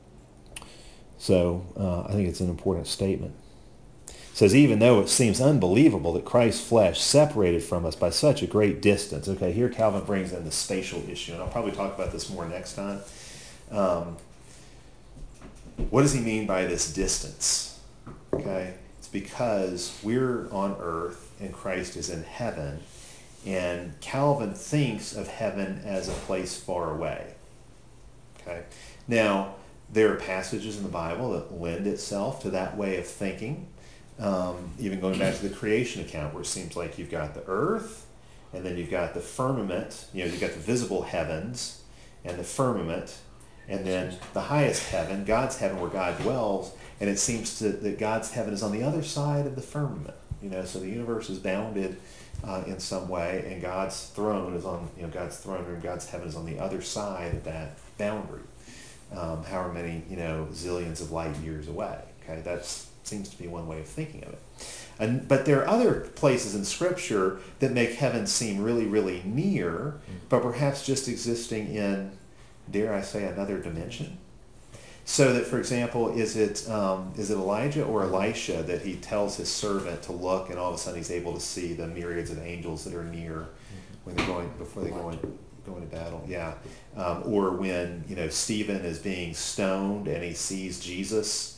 so uh, I think it's an important statement. It says, even though it seems unbelievable that Christ's flesh separated from us by such a great distance. Okay, here Calvin brings in the spatial issue, and I'll probably talk about this more next time. Um, what does he mean by this distance? Okay, it's because we're on earth and Christ is in heaven, and Calvin thinks of heaven as a place far away. Okay, now there are passages in the Bible that lend itself to that way of thinking. Um, even going back to the creation account, where it seems like you've got the earth, and then you've got the firmament, you know, you've got the visible heavens and the firmament, and then the highest heaven, God's heaven, where God dwells, and it seems to, that God's heaven is on the other side of the firmament. You know, so the universe is bounded uh, in some way, and God's throne is on, you know, God's throne and God's heaven is on the other side of that boundary, um, however many, you know, zillions of light years away. Okay, that's seems to be one way of thinking of it. And, but there are other places in Scripture that make heaven seem really, really near, but perhaps just existing in, dare I say, another dimension. So that, for example, is it um, is it Elijah or Elisha that he tells his servant to look, and all of a sudden he's able to see the myriads of angels that are near when they're going before they go in, go into battle? Yeah. Um, or when, you know, Stephen is being stoned and he sees Jesus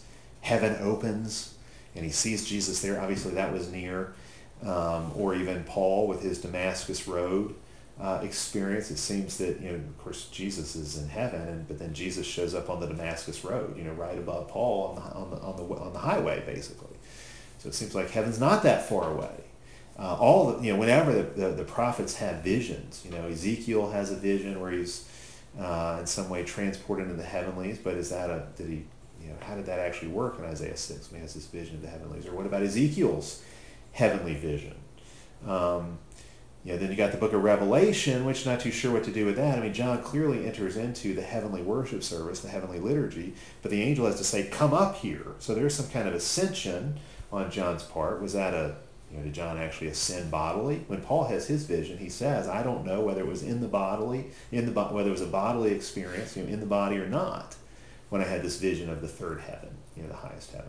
heaven opens and he sees Jesus there. Obviously that was near. Um, or even Paul with his Damascus Road uh, experience. It seems that, you know, of course, Jesus is in heaven, and, but then Jesus shows up on the Damascus Road, you know, right above Paul on the on the on the, on the highway, basically. So it seems like heaven's not that far away. Uh, all the, you know, whenever the, the, the prophets have visions, you know, Ezekiel has a vision where he's uh, in some way transported into the heavenlies, but is that a, did he, you know, how did that actually work in Isaiah six when he has this vision of the heavenlies? Or what about Ezekiel's heavenly vision? Um, you know, then you got the book of Revelation, which I'm not too sure what to do with that. I mean, John clearly enters into the heavenly worship service, the heavenly liturgy, but the angel has to say, come up here. So there's some kind of ascension on John's part. Was that a, you know, did John actually ascend bodily? When Paul has his vision, he says, I don't know whether it was in the bodily, in the bo- whether it was a bodily experience, you know, in the body or not, when I had this vision of the third heaven, you know, the highest heaven.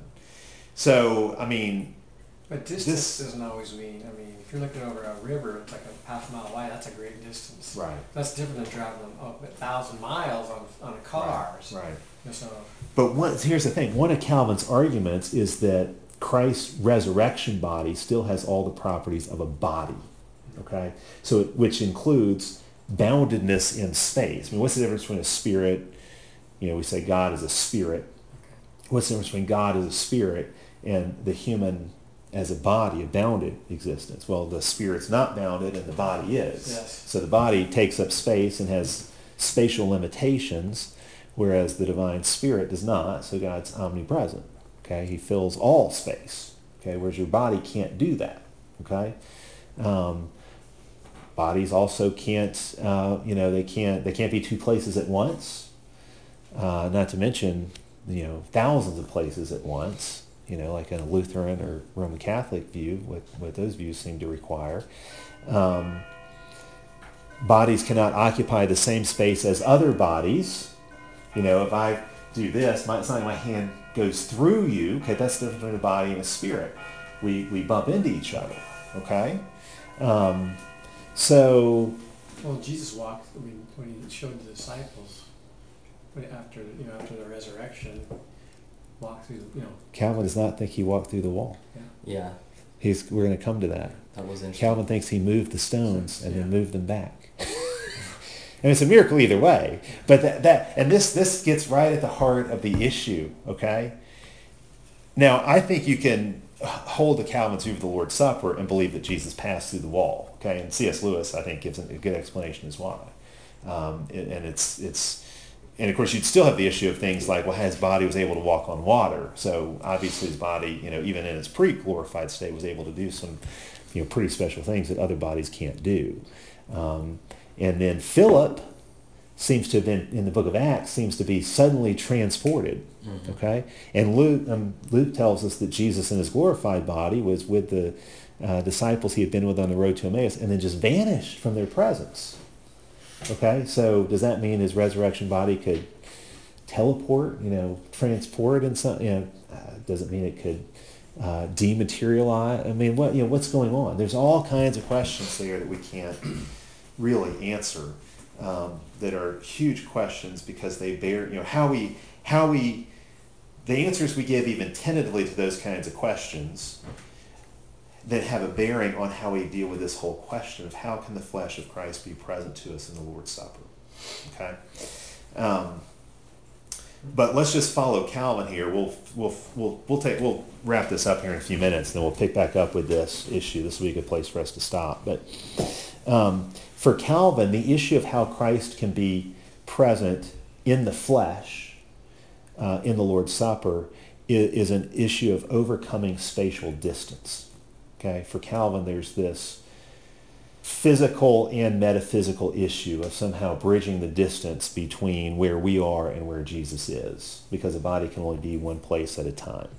So, I mean, But distance This- doesn't always mean, I mean, if you're looking over a river, it's like a half mile wide, that's a great distance. right, That's different than traveling up a thousand miles on, on a car. So- right. So, But one, here's the thing. One of Calvin's arguments is that Christ's resurrection body still has all the properties of a body, okay? So, it, which includes boundedness in space. I mean, what's the difference between a spirit, you know, we say God is a spirit. What's the difference between God as a spirit and the human as a body, a bounded existence? Well, the spirit's not bounded and the body is. Yes. So the body takes up space and has spatial limitations, whereas the divine spirit does not. So God's omnipresent. Okay, he fills all space. Okay, whereas your body can't do that. Okay, um, bodies also can't, uh, you know, they can't they can't be two places at once. Uh, not to mention, you know, thousands of places at once. You know, like in a Lutheran or Roman Catholic view, what what those views seem to require. Um, bodies cannot occupy the same space as other bodies. You know, if I do this, my, it's not like my hand goes through you. Okay, that's the difference between a body and a spirit. We we bump into each other. Okay, um, so well, Jesus walked, I mean, when he showed the disciples, when after, you know, after the resurrection, walked through, you know. Calvin does not think he walked through the wall. Yeah, He's we're going to come to that. that was interesting. Calvin thinks he moved the stones and then Yeah. moved them back. And it's a miracle either way. But that, that and this this gets right at the heart of the issue, okay? Now, I think you can hold the Calvin's view of the Lord's Supper and believe that Jesus passed through the wall, okay? And C S Lewis, I think, gives a good explanation as why. Um, and and it's it's and of course you'd still have the issue of things like, well, his body was able to walk on water, so obviously his body, you know, even in its pre-glorified state, was able to do some, you know, pretty special things that other bodies can't do. Um, and then Philip seems to have been, in the book of Acts, seems to be suddenly transported, Mhm. okay? And Luke, um, Luke tells us that Jesus in his glorified body was with the uh, disciples he had been with on the road to Emmaus and then just vanished from their presence. Okay, so does that mean his resurrection body could teleport, you know, transport in some, you know, uh, does it mean it could uh, dematerialize? I mean, what, you know, what's going on? There's all kinds of questions there that we can't really answer, um, that are huge questions because they bear, you know, how we, how we, the answers we give even tentatively to those kinds of questions that have a bearing on how we deal with this whole question of how can the flesh of Christ be present to us in the Lord's Supper. Okay? Um, but let's just follow Calvin here. We'll we'll we'll we'll take we'll wrap this up here in a few minutes, and then we'll pick back up with this issue. This will be a good place for us to stop. But um, for Calvin, the issue of how Christ can be present in the flesh uh, in the Lord's Supper is, is an issue of overcoming spatial distance. Okay, for Calvin, there's this physical and metaphysical issue of somehow bridging the distance between where we are and where Jesus is, because a body can only be one place at a time.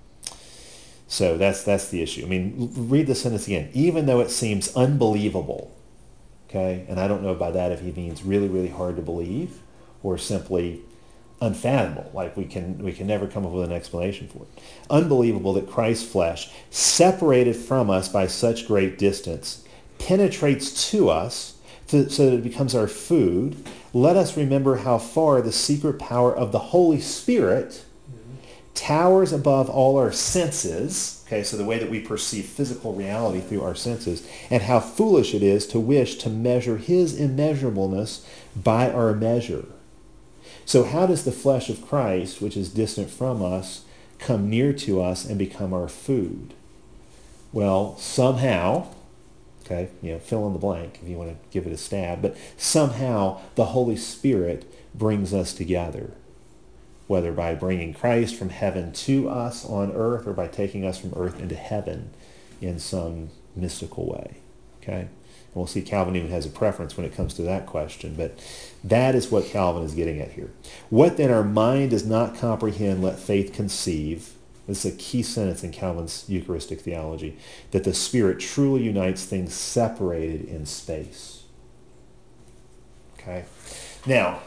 So that's that's the issue. I mean, read the sentence again. Even though it seems unbelievable, okay, and I don't know by that if he means really, really hard to believe or simply unfathomable, like we can we can never come up with an explanation for it. Unbelievable that Christ's flesh, separated from us by such great distance, penetrates to us to, so that it becomes our food. Let us remember how far the secret power of the Holy Spirit towers above all our senses, okay, so the way that we perceive physical reality through our senses, and how foolish it is to wish to measure his immeasurableness by our measure. So how does the flesh of Christ, which is distant from us, come near to us and become our food? Well, somehow, okay, you know, fill in the blank if you want to give it a stab, but somehow the Holy Spirit brings us together, whether by bringing Christ from heaven to us on earth or by taking us from earth into heaven in some mystical way, okay? And we'll see Calvin even has a preference when it comes to that question, but that is what Calvin is getting at here. What then our mind does not comprehend, let faith conceive. This is a key sentence in Calvin's Eucharistic theology, that the Spirit truly unites things separated in space. Okay? Now,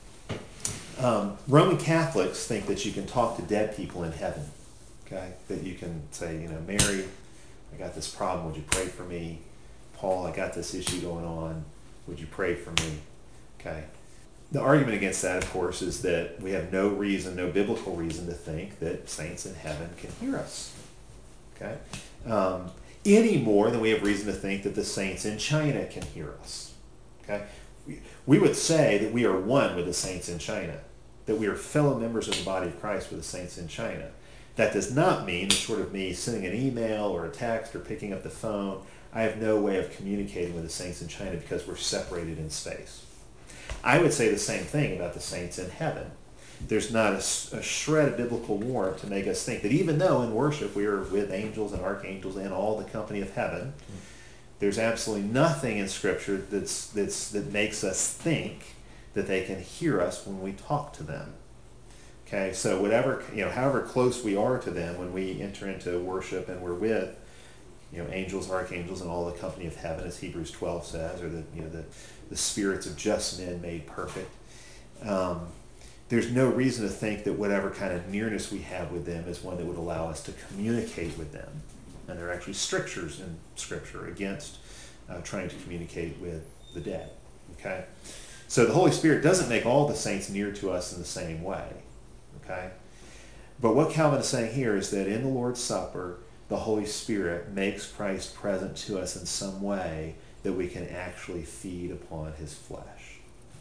um, Roman Catholics think that you can talk to dead people in heaven. Okay? That you can say, you know, Mary, I got this problem, would you pray for me? Paul, I got this issue going on, would you pray for me? Okay? The argument against that, of course, is that we have no reason, no biblical reason to think that saints in heaven can hear us. Okay? Um, any more than we have reason to think that the saints in China can hear us. Okay? We, we would say that we are one with the saints in China, that we are fellow members of the body of Christ with the saints in China. That does not mean that short of me sending an email or a text or picking up the phone, I have no way of communicating with the saints in China because we're separated in space. I would say the same thing about the saints in heaven. There's not a, a shred of biblical warrant to make us think that even though in worship we are with angels and archangels and all the company of heaven, there's absolutely nothing in Scripture that's, that's, that makes us think that they can hear us when we talk to them. Okay, so whatever, you know, however close we are to them when we enter into worship and we're with, you know, angels, archangels, and all the company of heaven, as Hebrews twelve says, or the, you know, the, the spirits of just men made perfect. Um, there's no reason to think that whatever kind of nearness we have with them is one that would allow us to communicate with them. And there are actually strictures in Scripture against uh, trying to communicate with the dead. Okay, so the Holy Spirit doesn't make all the saints near to us in the same way. Okay, but what Calvin is saying here is that in the Lord's Supper, the Holy Spirit makes Christ present to us in some way that we can actually feed upon his flesh.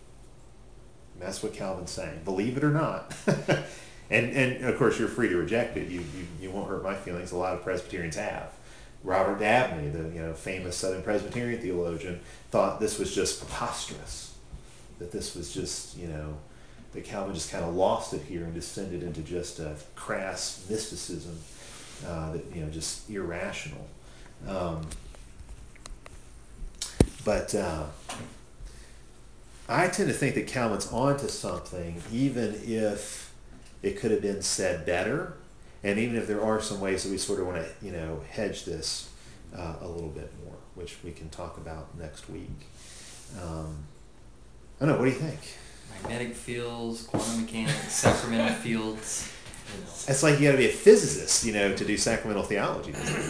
And that's what Calvin's saying. Believe it or not. and, and of course, you're free to reject it. You, you, you won't hurt my feelings. A lot of Presbyterians have. Robert Dabney, the you know famous Southern Presbyterian theologian, thought this was just preposterous. That this was just, you know, that Calvin just kind of lost it here and descended into just a crass mysticism. Uh, that you know, just irrational. Um, but uh, I tend to think that Calvin's onto something, even if it could have been said better, and even if there are some ways that we sort of want to, you know, hedge this uh, a little bit more, which we can talk about next week. Um, I don't know. What do you think? Magnetic fields, quantum mechanics, sacramental fields. It's like you got to be a physicist, you know, to do sacramental theology.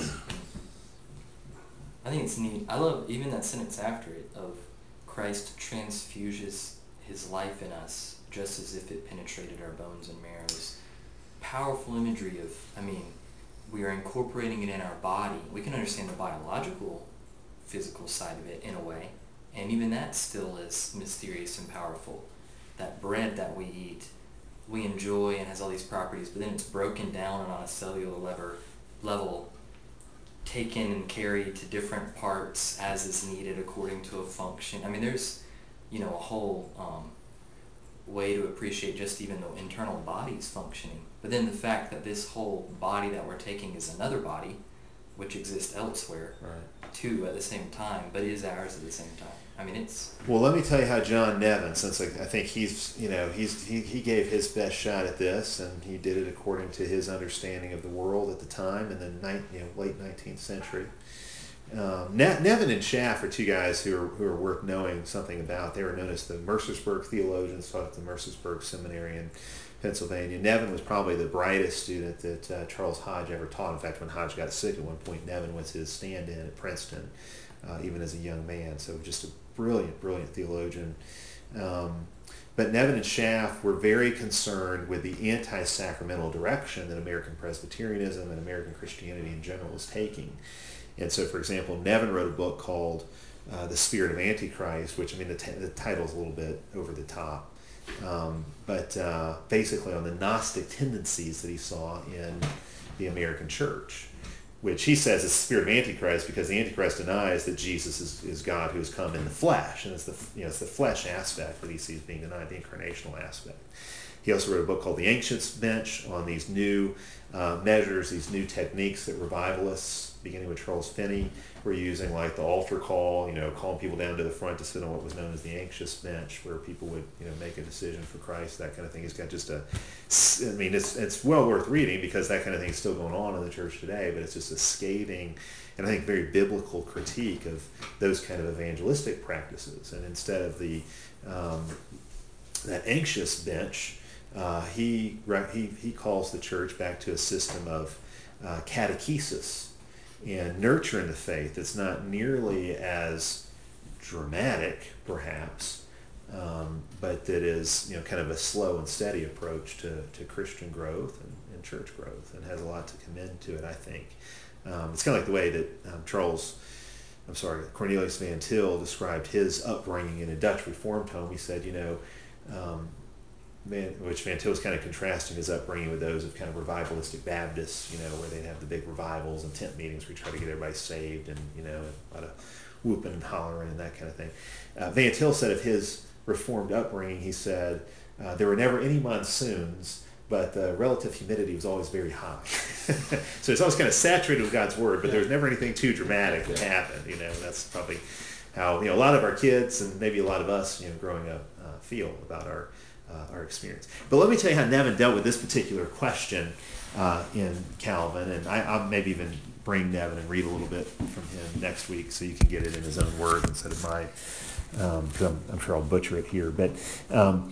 I think it's neat. I love even that sentence after it of Christ transfuses his life in us just as if it penetrated our bones and marrows. Powerful imagery of, I mean, we are incorporating it in our body. We can understand the biological, physical side of it in a way, and even that still is mysterious and powerful. That bread that we eat, we enjoy and has all these properties, but then it's broken down and on a cellular level, level taken and carried to different parts as is needed according to a function. I mean, there's, you know, a whole um, way to appreciate just even the internal body's functioning. But then the fact that this whole body that we're taking is another body, which exists elsewhere, Right. too, at the same time, but is ours at the same time. I mean, it's... Well, let me tell you how John Nevin, since I, I think he's, you know, he's he, he gave his best shot at this, and he did it according to his understanding of the world at the time in the ni- you know, late nineteenth century. Um, ne- Nevin and Schaff are two guys who are who are worth knowing something about. They were known as the Mercersburg theologians, taught at the Mercersburg Seminary in Pennsylvania. Nevin was probably the brightest student that uh, Charles Hodge ever taught. In fact, when Hodge got sick at one point, Nevin was his stand-in at Princeton. uh, even as a young man. So just a brilliant, brilliant theologian. Um, but Nevin and Schaff were very concerned with the anti-sacramental direction that American Presbyterianism and American Christianity in general is taking. And so, for example, Nevin wrote a book called uh, The Spirit of Antichrist, which, I mean, the, t- the title's a little bit over the top. Um, but uh, basically on the Gnostic tendencies that he saw in the American church, which he says is the spirit of Antichrist because the Antichrist denies that Jesus is, is God who has come in the flesh, and it's the, you know, it's the flesh aspect that he sees being denied, the incarnational aspect. He also wrote a book called The Anxious Bench on these new uh, measures, these new techniques that revivalists, beginning with Charles Finney, were using, like the altar call, you know, calling people down to the front to sit on what was known as the anxious bench, where people would, you know, make a decision for Christ, that kind of thing. He's got just a, I mean, it's it's well worth reading because that kind of thing is still going on in the church today, but it's just a scathing and I think very biblical critique of those kind of evangelistic practices. And instead of the um, that anxious bench, uh, he he he calls the church back to a system of uh, catechesis and nurturing the faith. It's not nearly as dramatic, perhaps, um, but that is, you know, kind of a slow and steady approach to, to Christian growth and, and church growth, and has a lot to commend to it, I think. Um, it's kind of like the way that um, Charles, I'm sorry, Cornelius Van Til described his upbringing in a Dutch Reformed home. He said, you know, um, Van, which Van Til was kind of contrasting his upbringing with those of kind of revivalistic Baptists, you know, where they'd have the big revivals and tent meetings where you try to get everybody saved and, you know, a lot of whooping and hollering and that kind of thing. Uh, Van Til said of his Reformed upbringing, he said, uh, there were never any monsoons, but the relative humidity was always very high. So it's always kind of saturated with God's Word, but Yeah. there was never anything too dramatic that happened, you know. That's probably how, you know, a lot of our kids and maybe a lot of us, you know, growing up uh, feel about our Uh, our experience. But let me tell you how Nevin dealt with this particular question uh, in Calvin, and I, I'll maybe even bring Nevin and read a little bit from him next week so you can get it in his own words instead of mine, um, 'cause I'm, I'm sure I'll butcher it here. But um,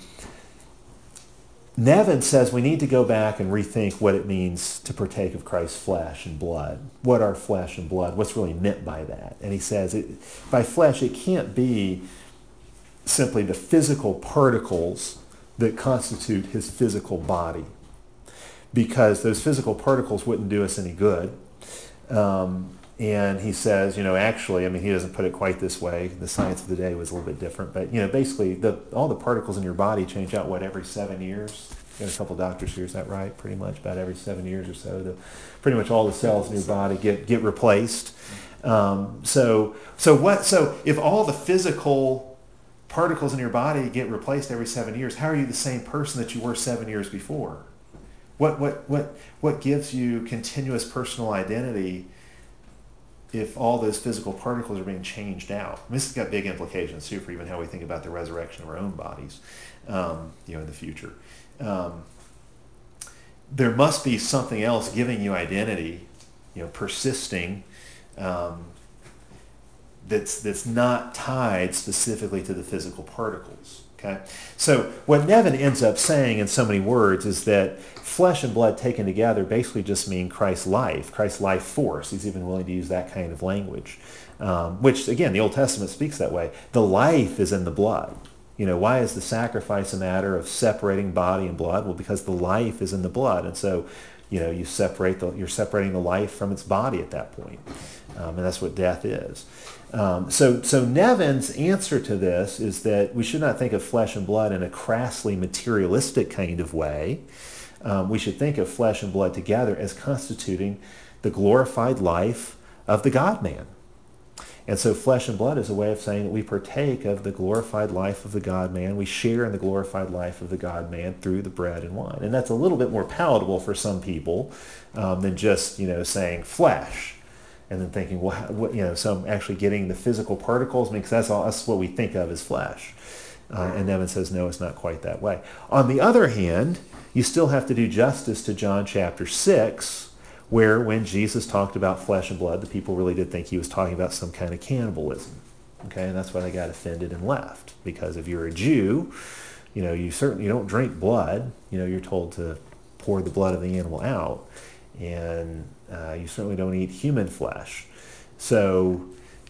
Nevin says we need to go back and rethink what it means to partake of Christ's flesh and blood. What are flesh and blood? What's really meant by that? And he says it, by flesh, it can't be simply the physical particles that constitute his physical body, because those physical particles wouldn't do us any good. Um, and he says, you know, actually, I mean, he doesn't put it quite this way. The science of the day was a little bit different, but, you know, basically the, all the particles in your body change out, what, every seven years? You got a couple doctors here, is that right? Pretty much about every seven years or so, the, pretty much all the cells in your body get, get replaced. Um, so, so what, so if all the physical particles in your body get replaced every seven years, how are you the same person that you were seven years before? What what what what gives you continuous personal identity if all those physical particles are being changed out? And this has got big implications too for even how we think about the resurrection of our own bodies, um, you know, in the future. Um, there must be something else giving you identity, you know, persisting. Um, that's that's not tied specifically to the physical particles. Okay? So what Nevin ends up saying in so many words is that flesh and blood taken together basically just mean Christ's life, Christ's life force. He's even willing to use that kind of language, um, which, again, the Old Testament speaks that way. The life is in the blood. You know, why is the sacrifice a matter of separating body and blood? Well, because the life is in the blood. And so, you know, you separate the, you're separating the life from its body at that point. Um, and that's what death is. Um, so, so Nevin's answer to this is that we should not think of flesh and blood in a crassly materialistic kind of way. Um, we should think of flesh and blood together as constituting the glorified life of the God-man. And so flesh and blood is a way of saying that we partake of the glorified life of the God-man. We share in the glorified life of the God-man through the bread and wine. And that's a little bit more palatable for some people um, than just, you know, saying flesh. And then thinking, well, how, what, you know, so I'm actually getting the physical particles, because that's all, that's what we think of as flesh. Uh, and Nevin says, no, it's not quite that way. On the other hand, you still have to do justice to John chapter six, where when Jesus talked about flesh and blood, the people really did think he was talking about some kind of cannibalism. Okay, and that's why they got offended and left. Because if you're a Jew, you know, you certainly you don't drink blood. You know, you're told to pour the blood of the animal out. And uh, you certainly don't eat human flesh. So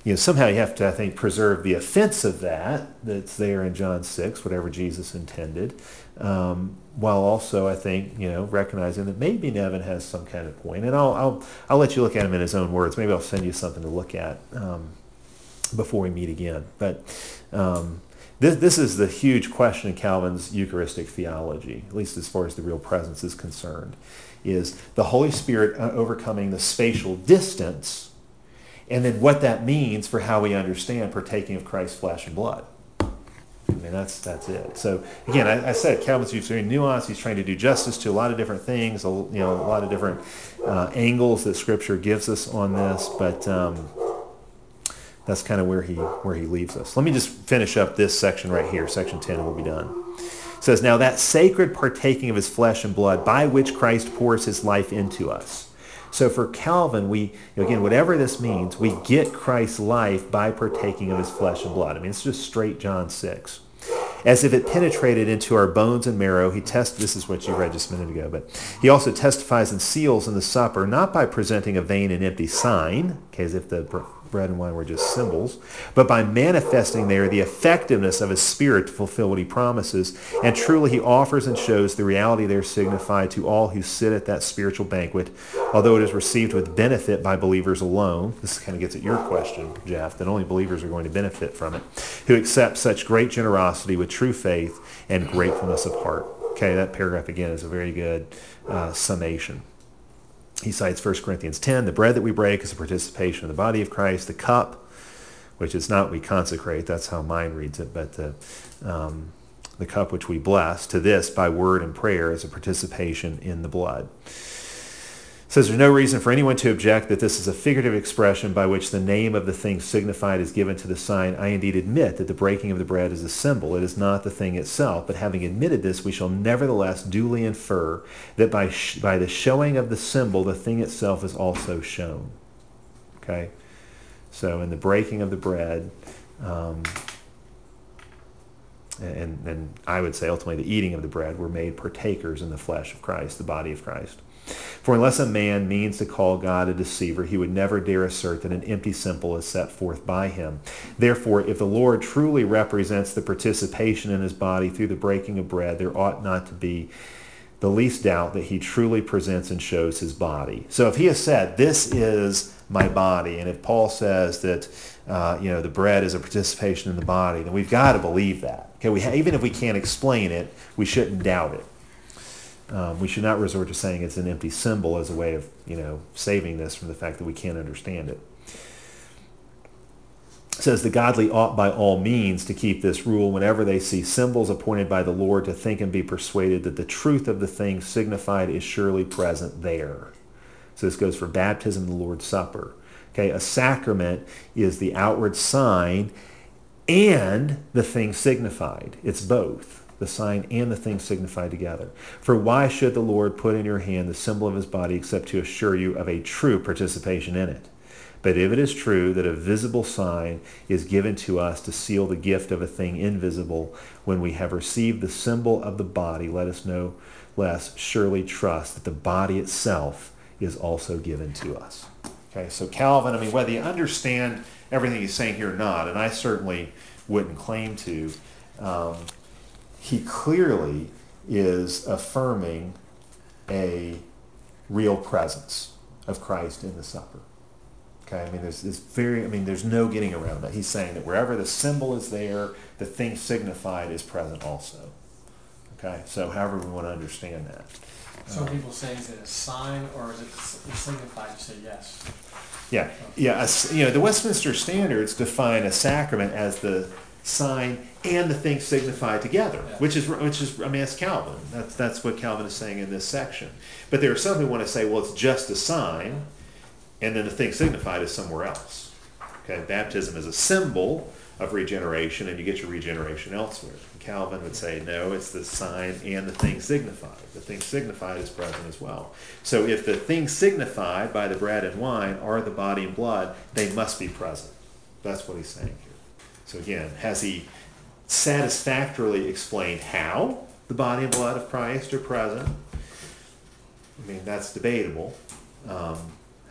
you know, somehow you have to, I think, preserve the offense of that that's there in John six, whatever Jesus intended, um, while also, I think, you know, recognizing that maybe Nevin has some kind of point. And I'll, I'll, I'll let you look at him in his own words. Maybe I'll send you something to look at um, before we meet again. But um, this, this is the huge question in Calvin's Eucharistic theology, at least as far as the real presence is concerned, is the Holy Spirit overcoming the spatial distance, and then what that means for how we understand partaking of Christ's flesh and blood. I mean, that's that's it. So again, I, I said Calvin's view is very nuanced. He's trying to do justice to a lot of different things, you know, a lot of different uh, angles that Scripture gives us on this. But um, that's kind of where he where he leaves us. Let me just finish up this section right here, section ten, and we'll be done. It says, now that sacred partaking of his flesh and blood by which Christ pours his life into us. So for Calvin, we, again, whatever this means, we get Christ's life by partaking of his flesh and blood. I mean, it's just straight John six. As if it penetrated into our bones and marrow, he tests, this is what you read just a minute ago, but he also testifies and seals in the supper, not by presenting a vain and empty sign, okay, as if the bread and wine were just symbols, but by manifesting there the effectiveness of his Spirit to fulfill what he promises. And truly he offers and shows the reality there signified to all who sit at that spiritual banquet, although it is received with benefit by believers alone. This kind of gets at your question, Jeff, that only believers are going to benefit from it, who accept such great generosity with true faith and gratefulness of heart. Okay, that paragraph again is a very good uh, summation. He cites First Corinthians ten, the bread that we break is a participation in the body of Christ. The cup, which is not we consecrate, that's how mine reads it, but the, um, the cup which we bless, to this by word and prayer is a participation in the blood. It says there's no reason for anyone to object that this is a figurative expression by which the name of the thing signified is given to the sign. I indeed admit that the breaking of the bread is a symbol. It is not the thing itself. But having admitted this, we shall nevertheless duly infer that by sh- by the showing of the symbol, the thing itself is also shown. Okay? So in the breaking of the bread, um, and, and I would say ultimately the eating of the bread, we're made partakers in the flesh of Christ, the body of Christ. For unless a man means to call God a deceiver, he would never dare assert that an empty symbol is set forth by him. Therefore, if the Lord truly represents the participation in his body through the breaking of bread, there ought not to be the least doubt that he truly presents and shows his body. So if he has said, this is my body, and if Paul says that uh, you know the bread is a participation in the body, then we've got to believe that. Okay, we ha- even if we can't explain it, we shouldn't doubt it. Um, we should not resort to saying it's an empty symbol as a way of, you know, saving this from the fact that we can't understand it. It says the godly ought by all means to keep this rule whenever they see symbols appointed by the Lord, to think and be persuaded that the truth of the thing signified is surely present there. So this goes for baptism and the Lord's Supper. Okay, a sacrament is the outward sign and the thing signified. It's both. The sign and the thing signified together. For why should the Lord put in your hand the symbol of his body except to assure you of a true participation in it? But if it is true that a visible sign is given to us to seal the gift of a thing invisible, when we have received the symbol of the body, let us no less surely trust that the body itself is also given to us. Okay, so Calvin, I mean, whether you understand everything he's saying here or not, and I certainly wouldn't claim to, um, he clearly is affirming a real presence of Christ in the supper. Okay, I mean, there's this very, I mean, there's no getting around that. He's saying that wherever the symbol is there, the thing signified is present also. Okay, so however we want to understand that. Some Um, people say, is it a sign or is it signified? You say yes. Yeah, yeah. A, you know, the Westminster Standards define a sacrament as the sign and the thing signified together, Yeah. which is which is I mean, that's Calvin. That's that's what Calvin is saying in this section. But there are some who want to say, well, it's just a sign, and then the thing signified is somewhere else. Okay, baptism is a symbol of regeneration, and you get your regeneration elsewhere. And Calvin would say, no, it's the sign and the thing signified. The thing signified is present as well. So if the thing signified by the bread and wine are the body and blood, they must be present. That's what he's saying here. So again, has he satisfactorily explained how the body and blood of Christ are present? I mean, that's debatable. Um,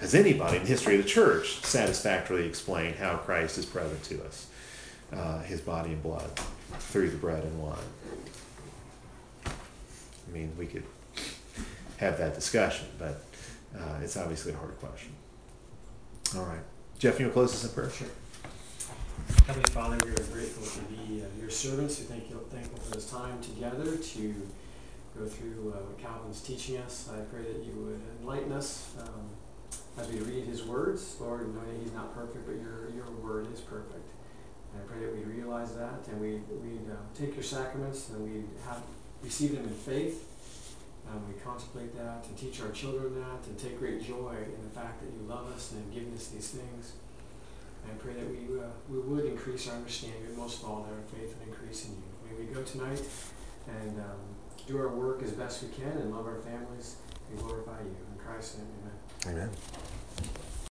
has anybody in the history of the church satisfactorily explained how Christ is present to us, uh, his body and blood, through the bread and wine. I mean, we could have that discussion, but uh, it's obviously a hard question. All right. Jeff, you want to close this in prayer? Sure. Heavenly Father, we are grateful to be uh, your servants. We thank you, thankful for this time together to go through uh, what Calvin's teaching us. I pray that you would enlighten us um, as we read his words, Lord, knowing he's not perfect, but your your word is perfect. And I pray that we realize that and we we uh, take your sacraments and we have receive them in faith. Um, we contemplate that and teach our children that and take great joy in the fact that you love us and have given us these things. And I pray that we uh, we would increase our understanding, but most of all, that our faith would increase in you. May we go tonight and um, do our work as best we can and love our families and glorify you. In Christ's name, amen. Amen.